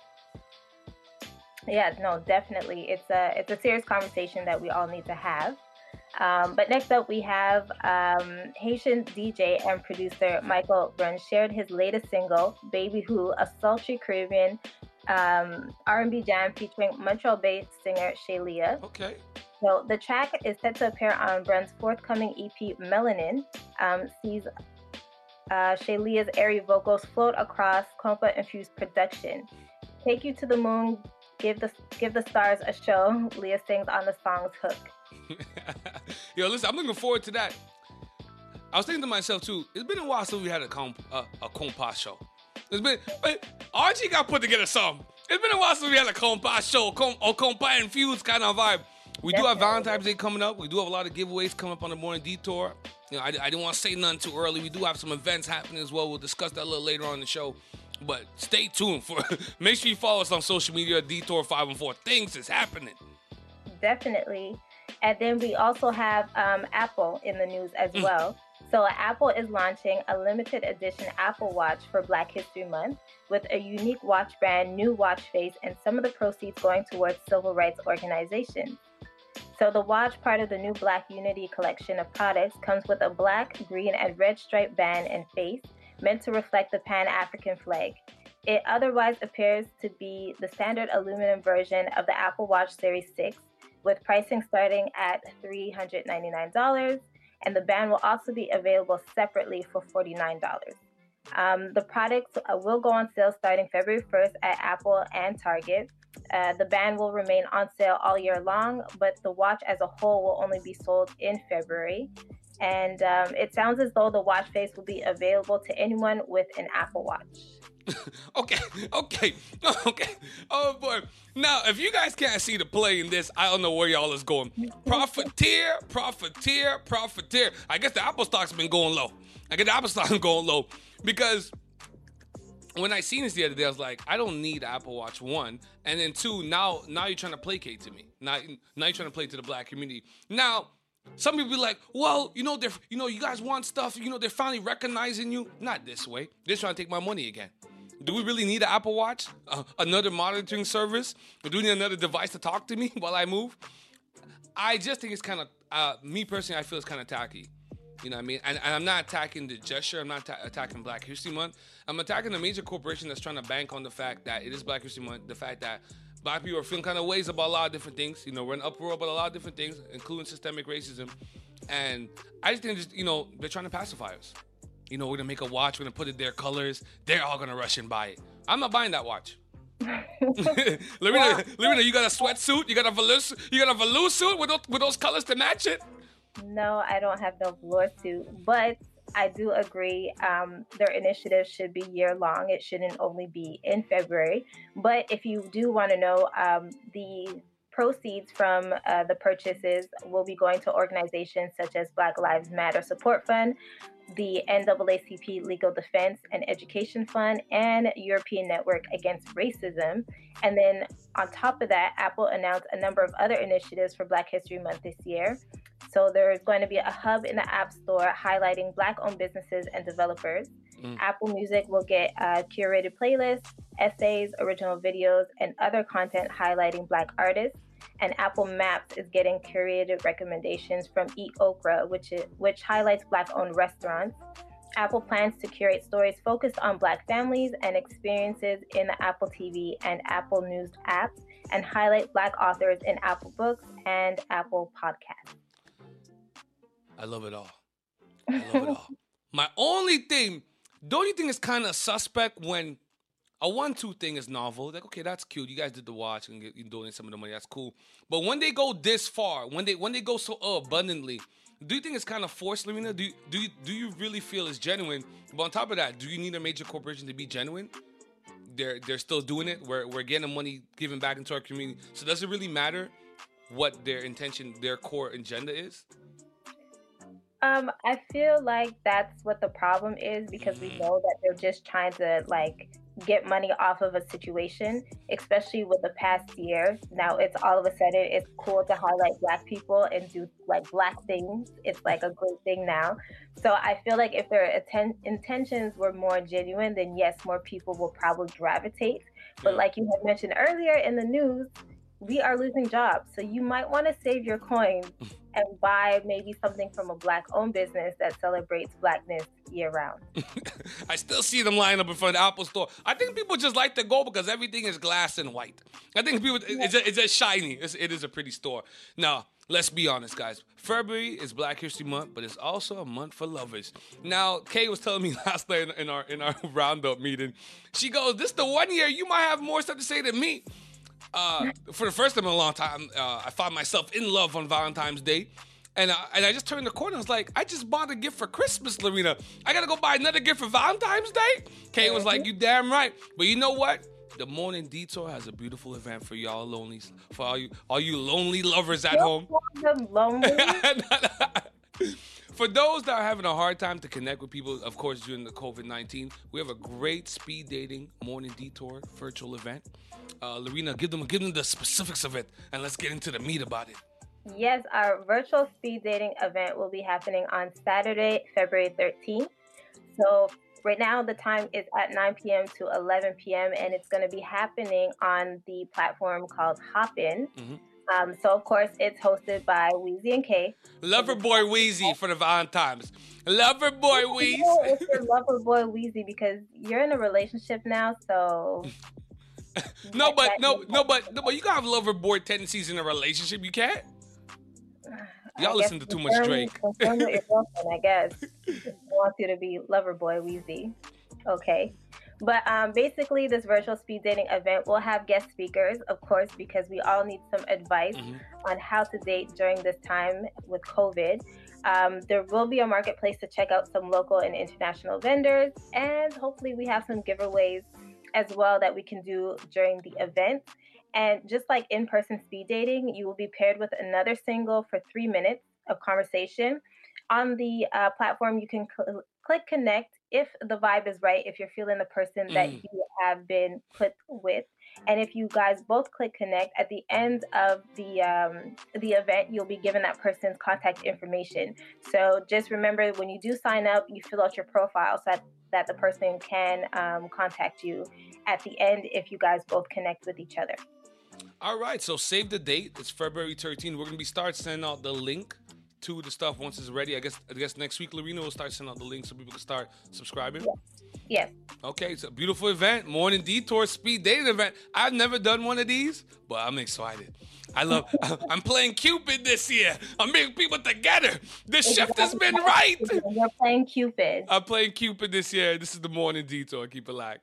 Yeah, no, definitely. It's a it's a serious conversation that we all need to have. Um, but next up, we have um, Haitian D J and producer Michael Brun shared his latest single, Baby Who, a sultry Caribbean um, R and B jam featuring Montreal-based singer Shalia. Okay. So the track is set to appear on Brun's forthcoming E P, Melanin, um, sees uh, Shalia's airy vocals float across compa-infused production. Take you to the moon, give the give the stars a show, Leah sings on the song's hook. Yo, listen, I'm looking forward to that. I was thinking to myself, too, it's been a while since we had a, comp, uh, a compa show. It's been, but R G got put together something. It's been a while since we had a compa show, com, or compa infused kind of vibe. We do have Valentine's Day coming up. We do have a lot of giveaways coming up on the Morning Detour. You know, I, I didn't want to say nothing too early. We do have some events happening as well. We'll discuss that a little later on in the show. But stay tuned for. Make sure you follow us on social media. Detour five one four. Things is happening. Definitely. And then we also have um, Apple in the news as well. So Apple is launching a limited edition Apple Watch for Black History Month with a unique watch brand, new watch face, and some of the proceeds going towards civil rights organizations. So the watch, part of the new Black Unity collection of products, comes with a black, green, and red striped band and face meant to reflect the Pan-African flag. It otherwise appears to be the standard aluminum version of the Apple Watch Series six, with pricing starting at three hundred ninety-nine dollars, and the band will also be available separately for forty-nine dollars. Um, the products uh, will go on sale starting February first at Apple and Target. Uh, the band will remain on sale all year long, but the watch as a whole will only be sold in February. And um, it sounds as though the watch face will be available to anyone with an Apple Watch. okay, okay, okay. Oh boy. Now, if you guys can't see the play in this, I don't know where y'all is going. Profiteer, profiteer, profiteer. I guess the Apple stock's been going low. I guess the Apple stock's been going low because when I seen this the other day, I was like, I don't need Apple Watch, one. And then two, now now you're trying to placate to me. Now, now you're trying to play to the black community. Now, some people be like, well, you know, they're, you know, you guys want stuff, you know, they're finally recognizing you. Not this way. They're trying to take my money again. Do we really need an Apple Watch? Uh, another monitoring service? Or do we need another device to talk to me while I move? I just think it's kind of, uh, me personally, I feel it's kind of tacky. You know what I mean? And, and I'm not attacking the gesture. I'm not ta- attacking Black History Month. I'm attacking a major corporation that's trying to bank on the fact that it is Black History Month, the fact that Black people are feeling kind of ways about a lot of different things. You know, we're in uproar about a lot of different things, including systemic racism. And I just think, just, you know, they're trying to pacify us. You know, we're going to make a watch. We're going to put it their colors. They're all going to rush and buy it. I'm not buying that watch. Lorena, Lorena, you got a sweatsuit? You got a velour, you got a velour suit with those, with those colors to match it? No, I don't have no velour suit, but I do agree. Um, their initiative should be year long. It shouldn't only be in February. But if you do want to know, um, the proceeds from uh, the purchases will be going to organizations such as Black Lives Matter Support Fund, the N double A C P Legal Defense and Education Fund, and European Network Against Racism. And then on top of that, Apple announced a number of other initiatives for Black History Month this year. So there's going to be a hub in the App Store highlighting Black-owned businesses and developers. Mm. Apple Music will get uh, curated playlists, essays, original videos, and other content highlighting Black artists. And Apple Maps is getting curated recommendations from Eat Okra, which is, which highlights Black-owned restaurants. Apple plans to curate stories focused on Black families and experiences in the Apple T V and Apple News apps, and highlight Black authors in Apple Books and Apple Podcasts. I love it all. I love it all. My only thing, don't you think it's kind of suspect when a one-two thing is novel? Like, okay, that's cute. You guys did the watch and get, you donate some of the money. That's cool. But when they go this far, when they when they go so abundantly, do you think it's kind of forced, Lamina? Do you, do you, do you really feel it's genuine? But on top of that, do you need a major corporation to be genuine? They're they're still doing it. We're we're getting money given back into our community. So does it really matter what their intention, their core agenda is? Um, I feel like that's what the problem is, because we know that they're just trying to like get money off of a situation, especially with the past year. Now it's all of a sudden it's cool to highlight Black people and do like Black things. It's like a great thing now. So I feel like if their atten- intentions were more genuine, then yes, more people will probably gravitate. But like you had mentioned earlier in the news, we are losing jobs. So you might want to save your coins and buy maybe something from a Black-owned business that celebrates Blackness year-round. I still see them lying up in front of the Apple store. I think people just like to go because everything is glass and white. I think people, it's, a, it's a shiny. It's, it is a pretty store. Now, let's be honest, guys. February is Black History Month, but it's also a month for lovers. Now, Kay was telling me last night in, in our in our roundup meeting, she goes, this the one year you might have more stuff to say than me. Uh, for the first time in a long time, uh, I found myself in love on Valentine's Day. And, uh, and I just turned the corner. I was like, I just bought a gift for Christmas, Lorena. I got to go buy another gift for Valentine's Day? Kay was like, you damn right. But you know what? The Morning Detour has a beautiful event for y'all lonelies, for all you all you lonely lovers at home. Lonely. For those that are having a hard time to connect with people, of course, during the covid nineteen, we have a great speed dating Morning Detour virtual event. Uh, Lorena, give them give them the specifics of it, and let's get into the meat about it. Yes, our virtual speed dating event will be happening on Saturday, February thirteenth. So right now the time is at nine p.m. to eleven p.m. and it's going to be happening on the platform called Hopin. Mm-hmm. Um, so, of course, it's hosted by Weezy and Kay. Lover boy Weezy for the Valentine's. Lover boy Weezy. No, it's your lover boy Weezy because you're in a relationship now, so... no, but no, no, but no, but you gotta have lover boy tendencies in a relationship. You can't. Y'all listen to too much Drake. Confirm with your girlfriend, I guess. She wants you to be lover boy Weezy. Okay. But um, basically, this virtual speed dating event will have guest speakers, of course, because we all need some advice mm-hmm. on how to date during this time with COVID. Um, there will be a marketplace to check out some local and international vendors, and hopefully we have some giveaways as well that we can do during the event. And just like in-person speed dating, you will be paired with another single for three minutes of conversation. On the uh, platform, you can cl- click connect if the vibe is right, if you're feeling the person that mm. you have been put with. And if you guys both click connect, at the end of the um, the event, you'll be given that person's contact information. So just remember, when you do sign up, you fill out your profile so that, that the person can um, contact you at the end if you guys both connect with each other. All right, so save the date. It's February thirteenth. We're going to be start sending out the link to the stuff once it's ready. I guess I guess next week, Lorena will start sending out the link so people can start subscribing. Yes. Yes. Okay, it's a beautiful event. Morning Detour speed dating event. I've never done one of these, but I'm excited. I love, I'm playing Cupid this year. I'm bringing people together. The shift has been right. You're playing Cupid. I'm playing Cupid this year. This is the Morning Detour. Keep it locked.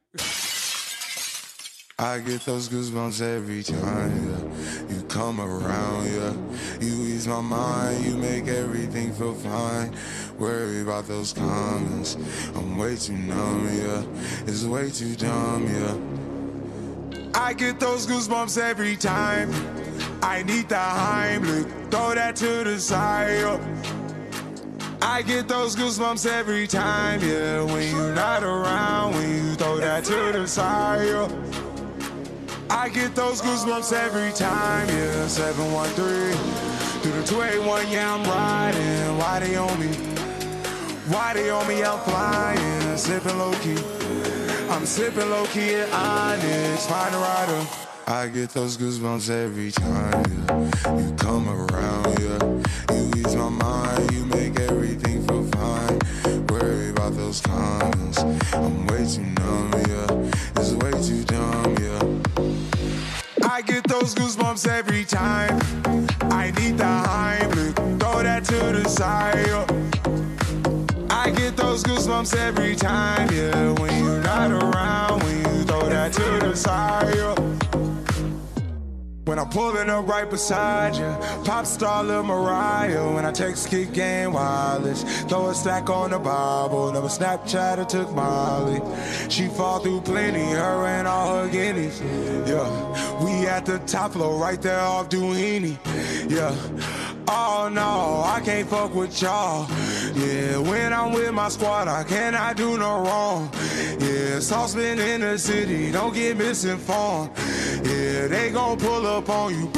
I get those goosebumps every time, yeah. You come around, yeah. You ease my mind, you make everything feel fine. Worry about those comments, I'm way too numb, yeah. It's way too dumb, yeah. I get those goosebumps every time. I need the Heimlich, throw that to the side, yeah. I get those goosebumps every time, yeah. When you're not around, when you throw that to the side, yeah. I get those goosebumps every time, yeah. seven one three, through the two eighty-one, yeah, I'm riding. Why they on me? Why they on me? I'm flying, sipping low-key. I'm sipping low-key at Onyx, find a rider. I get those goosebumps every time, yeah. You come around, yeah. You ease my mind, you make everything feel fine. Worry about those comments, I'm way too numb, yeah. It's way too dumb, yeah. I get those goosebumps every time. I need the Heimlich, throw that to the side, yeah. I get those goosebumps every time, yeah. When you're not around, when you throw that to the side, yeah. When I'm pulling up right beside you, pop star Lil Mariah. When I text Kick Game Wireless, throw a stack on the Bible. Never Snapchat or took Molly. She fall through plenty, her and all her guineas. Yeah, we at the top floor, right there off Duini. Yeah. Oh no, I can't fuck with y'all. Yeah, when I'm with my squad, I cannot do no wrong. Yeah, saucepan in the city, don't get misinformed. Yeah, they gon' pull up on you.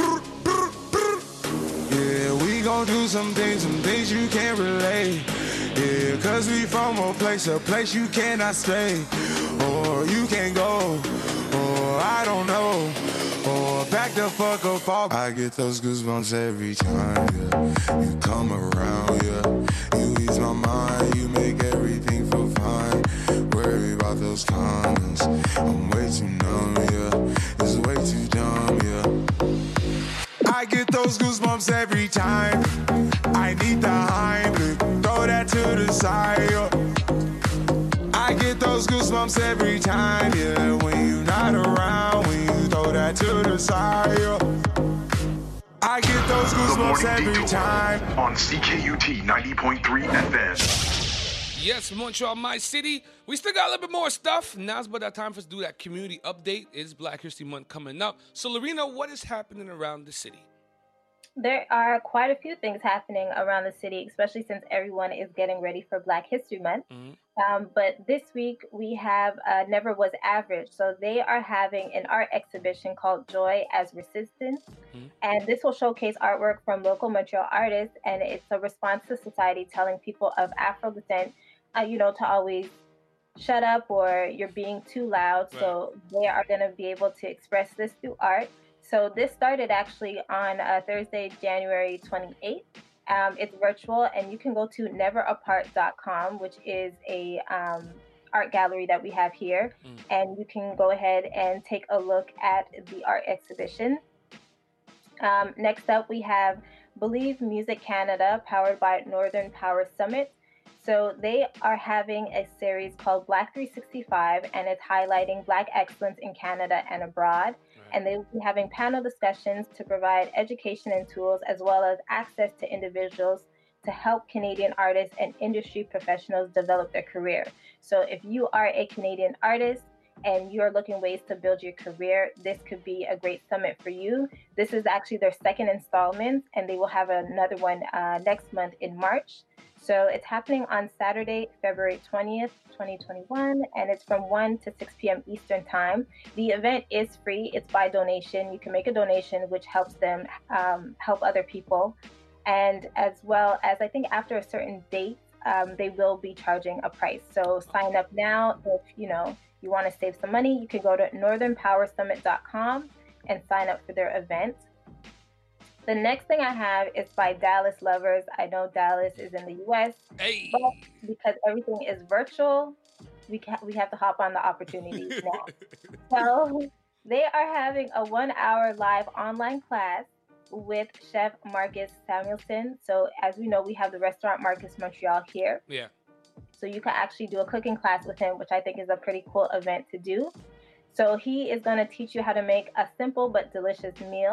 Yeah, we gon' do some things, some things you can't relate. Yeah, cause we from a place, a place you cannot stay. Or you can't go, or I don't know. Or back the fuck up off. I get those goosebumps every time, yeah. You come around, yeah. You ease my mind, you make everything feel fine. Worry about those comments, I'm way too numb, yeah. It's way too dumb, yeah. I get those goosebumps every time. I need the Heimlich, throw that to the side, yeah. I get those goosebumps every time, yeah. When you're not around, when you throw that to the side, yeah. I get those goosebumps every time. On C K U T ninety point three F M. Yes, Montreal, my city. We still got a little bit more stuff. Now's about that time for us to do that community update. It's Black History Month coming up. So, Lorena, what is happening around the city? There are quite a few things happening around the city, especially since everyone is getting ready for Black History Month. Mm-hmm. Um, but this week we have uh, Never Was Average. So they are having an art exhibition called Joy as Resistance. Mm-hmm. And this will showcase artwork from local Montreal artists. And it's a response to society telling people of Afro descent, uh, you know, to always shut up or you're being too loud. Right. So they are going to be able to express this through art. So this started actually on uh, Thursday, January twenty-eighth. Um, it's virtual, and you can go to never apart dot com, which is a um, art gallery that we have here. Mm. And you can go ahead and take a look at the art exhibition. Um, next up, we have Believe Music Canada, powered by Northern Power Summit. So they are having a series called Black three sixty-five, and it's highlighting Black excellence in Canada and abroad. And they will be having panel discussions to provide education and tools, as well as access to individuals to help Canadian artists and industry professionals develop their career. So if you are a Canadian artist and you're looking ways to build your career, this could be a great summit for you. This is actually their second installment, and they will have another one uh, next month in March. So it's happening on Saturday, February twentieth, twenty twenty-one, and it's from one to six p.m. Eastern Time. The event is free. It's by donation. You can make a donation, which helps them um, help other people. And as well as, I think after a certain date, um, they will be charging a price. So sign up now. If you know you want to save some money, you can go to northern power summit dot com and sign up for their event. The next thing I have is by Dallas Lovers. I know Dallas is in the U S, hey. But because everything is virtual, we can, we have to hop on the opportunities now. So they are having a one-hour live online class with Chef Marcus Samuelson. So as we know, we have the restaurant Marcus Montreal here. Yeah. So you can actually do a cooking class with him, which I think is a pretty cool event to do. So he is going to teach you how to make a simple but delicious meal.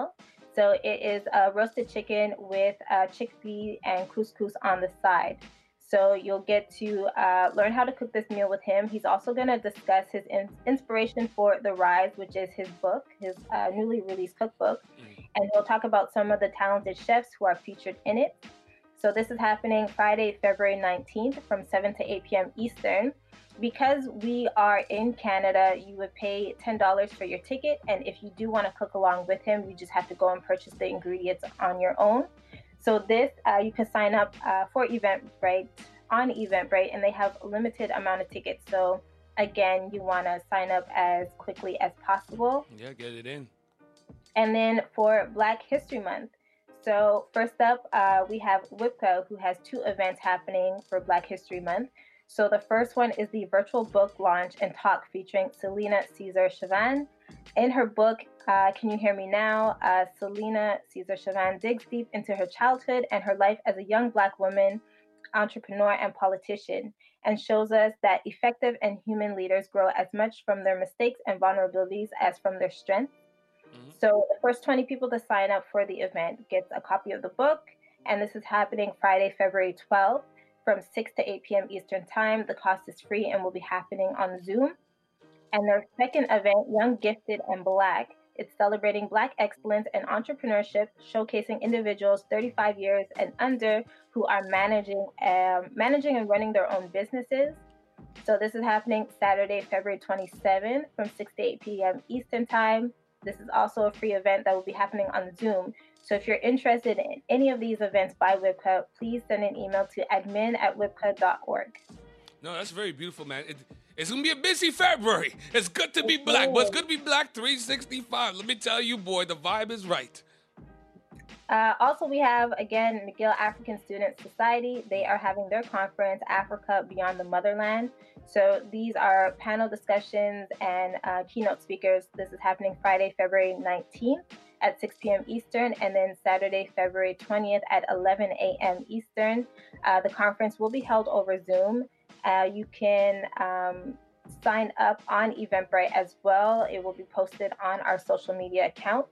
So it is a roasted chicken with uh, chickpea and couscous on the side. So you'll get to uh, learn how to cook this meal with him. He's also going to discuss his in- inspiration for The Rise, which is his book, his uh, newly released cookbook. And he'll talk about some of the talented chefs who are featured in it. So this is happening Friday, February nineteenth from seven to eight p.m. Eastern. Because we are in Canada, you would pay ten dollars for your ticket. And if you do want to cook along with him, you just have to go and purchase the ingredients on your own. So this, uh, you can sign up uh, for Eventbrite, on Eventbrite, and they have a limited amount of tickets. So again, you want to sign up as quickly as possible. Yeah, get it in. And then for Black History Month, so first up, uh, we have WIPCA, who has two events happening for Black History Month. So the first one is the virtual book launch and talk featuring Selena Caesar Chavan. In her book, uh, Can You Hear Me Now? Uh, Selena Caesar Chavan digs deep into her childhood and her life as a young Black woman, entrepreneur, and politician, and shows us that effective and human leaders grow as much from their mistakes and vulnerabilities as from their strengths. Mm-hmm. So the first twenty people to sign up for the event gets a copy of the book, and this is happening Friday, February twelfth from six to eight p.m. Eastern Time. The cost is free and will be happening on Zoom. And their second event, Young, Gifted, and Black, it's celebrating Black excellence and entrepreneurship, showcasing individuals thirty-five years and under who are managing, um, managing and running their own businesses. So this is happening Saturday, February twenty-seventh from six to eight p.m. Eastern Time. This is also a free event that will be happening on Zoom. So if you're interested in any of these events by WIPCA, please send an email to admin at wipca dot org. No, that's very beautiful, man. It, it's going to be a busy February. It's good to be Black, but it's good to be Black three sixty-five. Let me tell you, boy, the vibe is right. Uh, also, we have, again, McGill African Student Society. They are having their conference, Africa Beyond the Motherland. So these are panel discussions and uh, keynote speakers. This is happening Friday, February nineteenth at six p.m. Eastern, and then Saturday, February twentieth at eleven a.m. Eastern. Uh, the conference will be held over Zoom. Uh, you can um, sign up on Eventbrite as well. It will be posted on our social media accounts.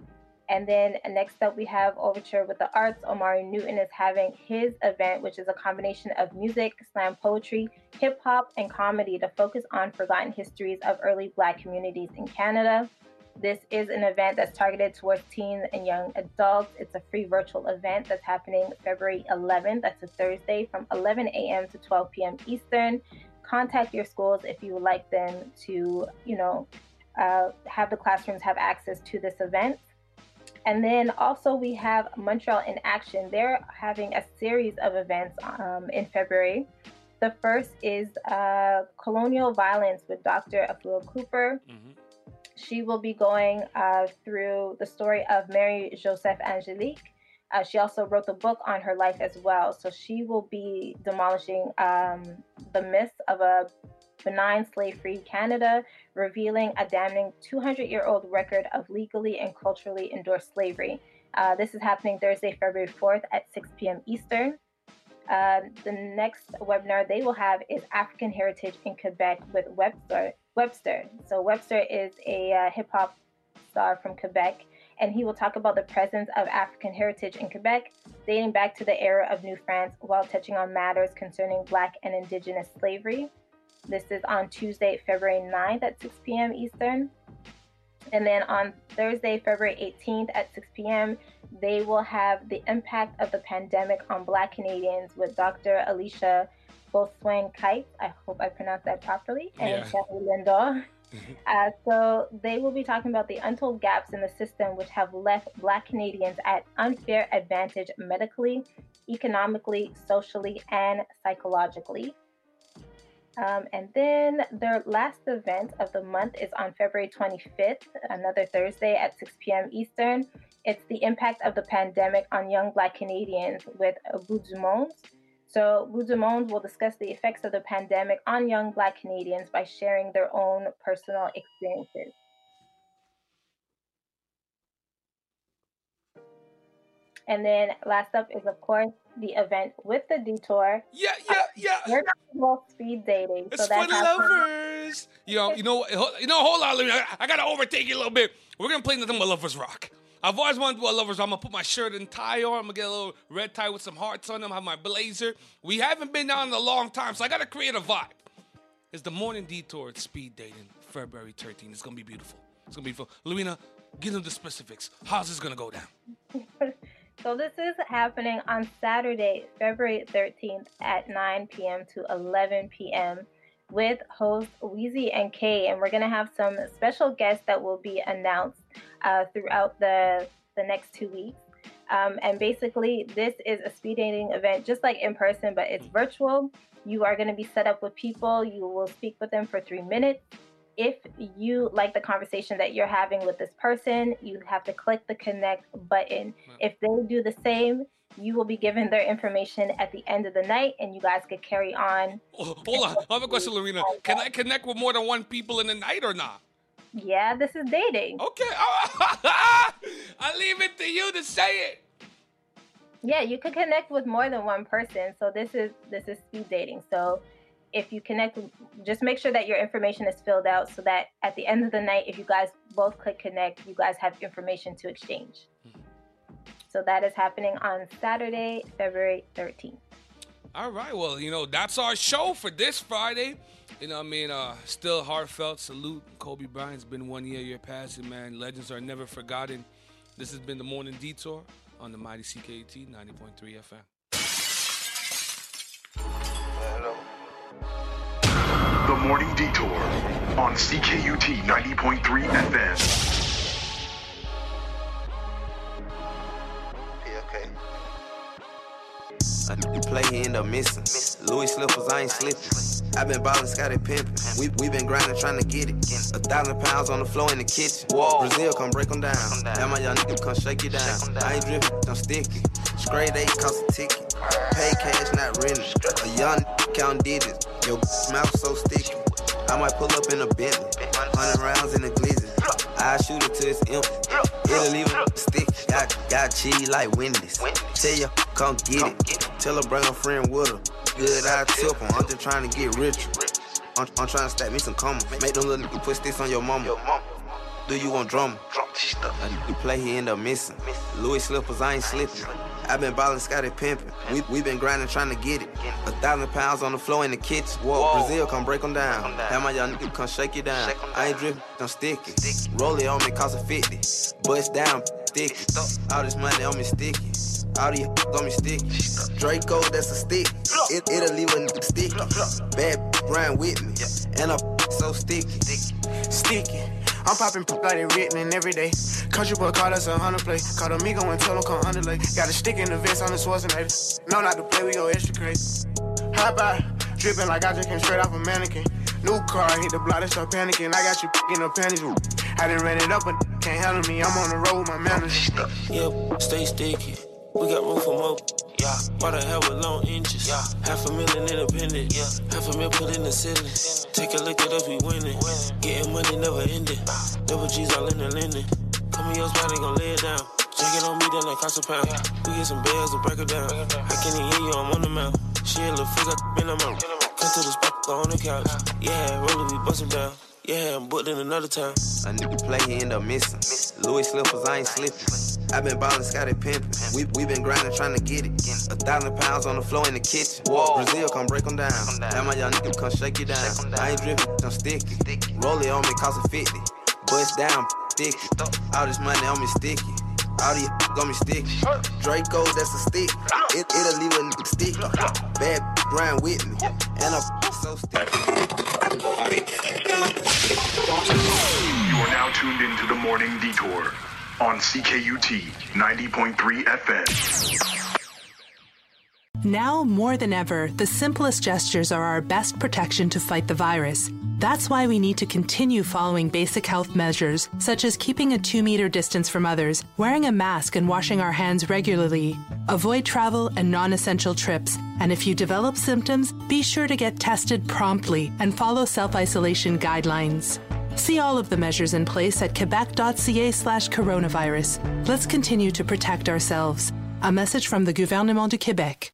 And then next up, we have Overture with the Arts. Omari Newton is having his event, which is a combination of music, slam poetry, hip hop, and comedy to focus on forgotten histories of early Black communities in Canada. This is an event that's targeted towards teens and young adults. It's a free virtual event that's happening February eleventh. That's a Thursday from eleven a.m. to twelve p.m. Eastern. Contact your schools if you would like them to, you know, uh, have the classrooms have access to this event. And then also we have Montreal in Action. They're having a series of events um, in February. The first is uh, Colonial Violence with Doctor Afua Cooper. Mm-hmm. She will be going uh, through the story of Mary Joseph Angelique. Uh, she also wrote the book on her life as well. So she will be demolishing um, the myths of a benign slave-free Canada, revealing a damning two hundred year old record of legally and culturally endorsed slavery. Uh, this is happening Thursday, February fourth at six p.m. Eastern. Uh, the next webinar they will have is African Heritage in Quebec with Webster. Webster. So Webster is a uh, hip-hop star from Quebec, and he will talk about the presence of African heritage in Quebec, dating back to the era of New France, while touching on matters concerning Black and Indigenous slavery. This is on Tuesday, February ninth at six p.m. Eastern. And then on Thursday, February eighteenth at six p.m., they will have the impact of the pandemic on Black Canadians with Doctor Alicia Bothwang-Kite. I hope I pronounced that properly. And Yeah. Shelly Lindor. Uh, so they will be talking about the untold gaps in the system which have left Black Canadians at unfair advantage medically, economically, socially, and psychologically. Um, and then their last event of the month is on February twenty-fifth, another Thursday at six p.m. Eastern. It's the impact of the pandemic on young Black Canadians with Bout du Monde. So Bout du Monde will discuss the effects of the pandemic on young Black Canadians by sharing their own personal experiences. And then last up is, of course, the event with the Detour. Yeah, yeah, yeah. Virtual speed dating. It's so for the happening- lovers. You know, you know, you know. Hold on, let me- I, I gotta overtake you a little bit. We're gonna play nothing but lovers rock. I've always wanted to do a lover, so I'm going to put my shirt and tie on. I'm going to get a little red tie with some hearts on them, have my blazer. We haven't been down in a long time, so I got to create a vibe. It's the Morning Detour at Speed Dating, February thirteenth. It's going to be beautiful. It's going to be beautiful. Louina, give them the specifics. How's this going to go down? So this is happening on Saturday, February thirteenth at nine p.m. to eleven p.m. with hosts Weezy and Kay, and we're going to have some special guests that will be announced uh, throughout the, the next two weeks. Um, and basically, this is a speed dating event, just like in person, but it's virtual. You are going to be set up with people. You will speak with them for three minutes. If you like the conversation that you're having with this person, you have to click the connect button. If they do the same, you will be given their information at the end of the night, and you guys could carry on. Oh, hold on. I have a question, Lorena. Can I connect with more than one people in the night or not? Yeah, this is dating. Okay. I leave it to you to say it. Yeah, you can connect with more than one person. So this is this is speed dating. So if you connect, just make sure that your information is filled out so that at the end of the night, if you guys both click connect, you guys have information to exchange. So that is happening on Saturday, February thirteenth. All right. Well, you know, that's our show for this Friday. You know what I mean? Uh, still heartfelt salute. Kobe Bryant's been one year, year passing, man. Legends are never forgotten. This has been the Morning Detour on the mighty C K U T ninety point three F M. The Morning Detour on C K U T ninety point three F M. I do play, he end up missing. Louis slippers, I ain't slipping. I been ballin', Scotty pimpin'. We we been grindin', tryna get it. A thousand pounds on the floor in the kitchen. Whoa. Brazil, come break them down. Now my young nigga come shake you down. I ain't drippin', I'm sticky. Straight eight cost a ticket. Pay cash, not renting. A young count digits. Your mouth so sticky. I might pull up in a Bentley. Hundred rounds in the glizzy. I shoot it till it's empty. It'll leave it sticky. Got, got cheese like Wendy's. Tell ya, come get it. Tell her bring a friend with her. Good, I tip her. I'm just trying to get richer. I'm, I'm trying to stack me some commas. Make them little niggas put sticks on your mama. Do you want drama? I do play, he end up missing. Louis slippers, I ain't slipping. I been ballin', Scotty pimpin'. We we been grindin', tryna get it. A thousand pounds on the floor in the kitchen. Whoa, Brazil, come break them down. Have my young nigga come shake you down. I ain't drippin', I'm sticky. Roll it on me, cost a fifty. Bust down, sticky. All this money on me sticky. All these on me sticky. Draco, that's a stick. It, it'll leave a nigga sticky. Bad grind with me. And I'm so sticky. Sticky. I'm popping like they written every day. Country boy called us a hundred play. Called Amigo and told him come underlay. Got a stick in the vest on the Schwarzenegger. No, not to play, we go extra crazy. High by, dripping like I just came straight off a mannequin. New car, hit the block, they start panicking. I got you in the panties. I done ran it up, but can't handle me. I'm on the road with my manager. Yeah, stay sticky. We got room for more. Yeah, bought a hell with long inches. Yeah, half a million independent. Yeah, half a mil put in the ceiling. Take a look at us, we winning. Getting money never ending. Double G's all in the lending. Come in your spot, ain't gon' lay it down. Check it on me, then like cost a pound. We get some bells and break it down. I can't even hear you, I'm on the mount. She a little freak, I in the mouth. Come to the spot, go on the couch. Yeah, roll it, we bust him down. Yeah, I'm booked in another town. A nigga play, he end up missing. Louis slippers, I ain't slipping. I been ballin', Scotty pimpin'. We we been grindin', tryna get it. A thousand pounds on the floor in the kitchen. Whoa, Brazil, come break them down. Now my young nigga come shake you down. I ain't drippin', I'm sticky. Roll it on me, cost a fifty. Bust down, sticky. All this money on me sticky. All these on me sticky. Draco, that's a stick. It, it'll leave a nigga sticky. Bad grind with me. And I'm so sticky. You are now tuned into the Morning Detour on C K U T ninety point three F M. Now more than ever, the simplest gestures are our best protection to fight the virus. That's why we need to continue following basic health measures, such as keeping a two-meter distance from others, wearing a mask and washing our hands regularly. Avoid travel and non-essential trips, and if you develop symptoms, be sure to get tested promptly and follow self-isolation guidelines. See all of the measures in place at quebec.ca slash coronavirus. Let's continue to protect ourselves. A message from the Gouvernement du Québec.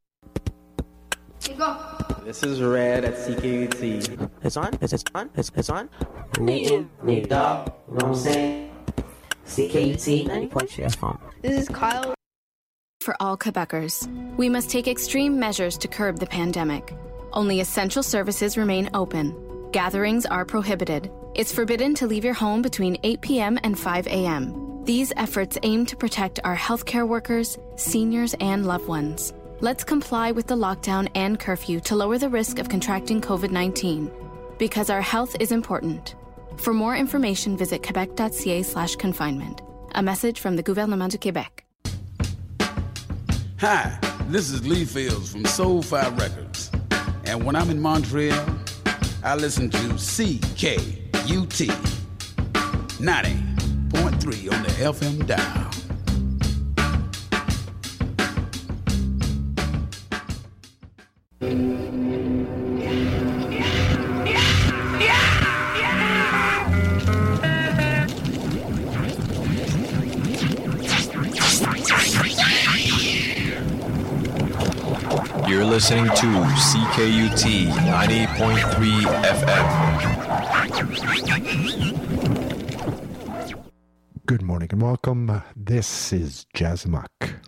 This is Red at C K U T. It's on? It's, it's on? It's, it's on? Need, need dog, you know what I'm saying? C K U T ninety point three F M. This is Kyle. For all Quebecers, we must take extreme measures to curb the pandemic. Only essential services remain open. Gatherings are prohibited. It's forbidden to leave your home between eight p.m. and five a.m. These efforts aim to protect our healthcare workers, seniors, and loved ones. Let's comply with the lockdown and curfew to lower the risk of contracting covid nineteen. Because our health is important. For more information, visit quebec.ca slash confinement. A message from the Gouvernement du Québec. Hi, this is Lee Fields from Soul Five Records. And when I'm in Montreal, I listen to C K U T ninety point three on the F M dial. You're listening to C K U T ninety point three F M. Good morning and welcome. This is Jazz Muck.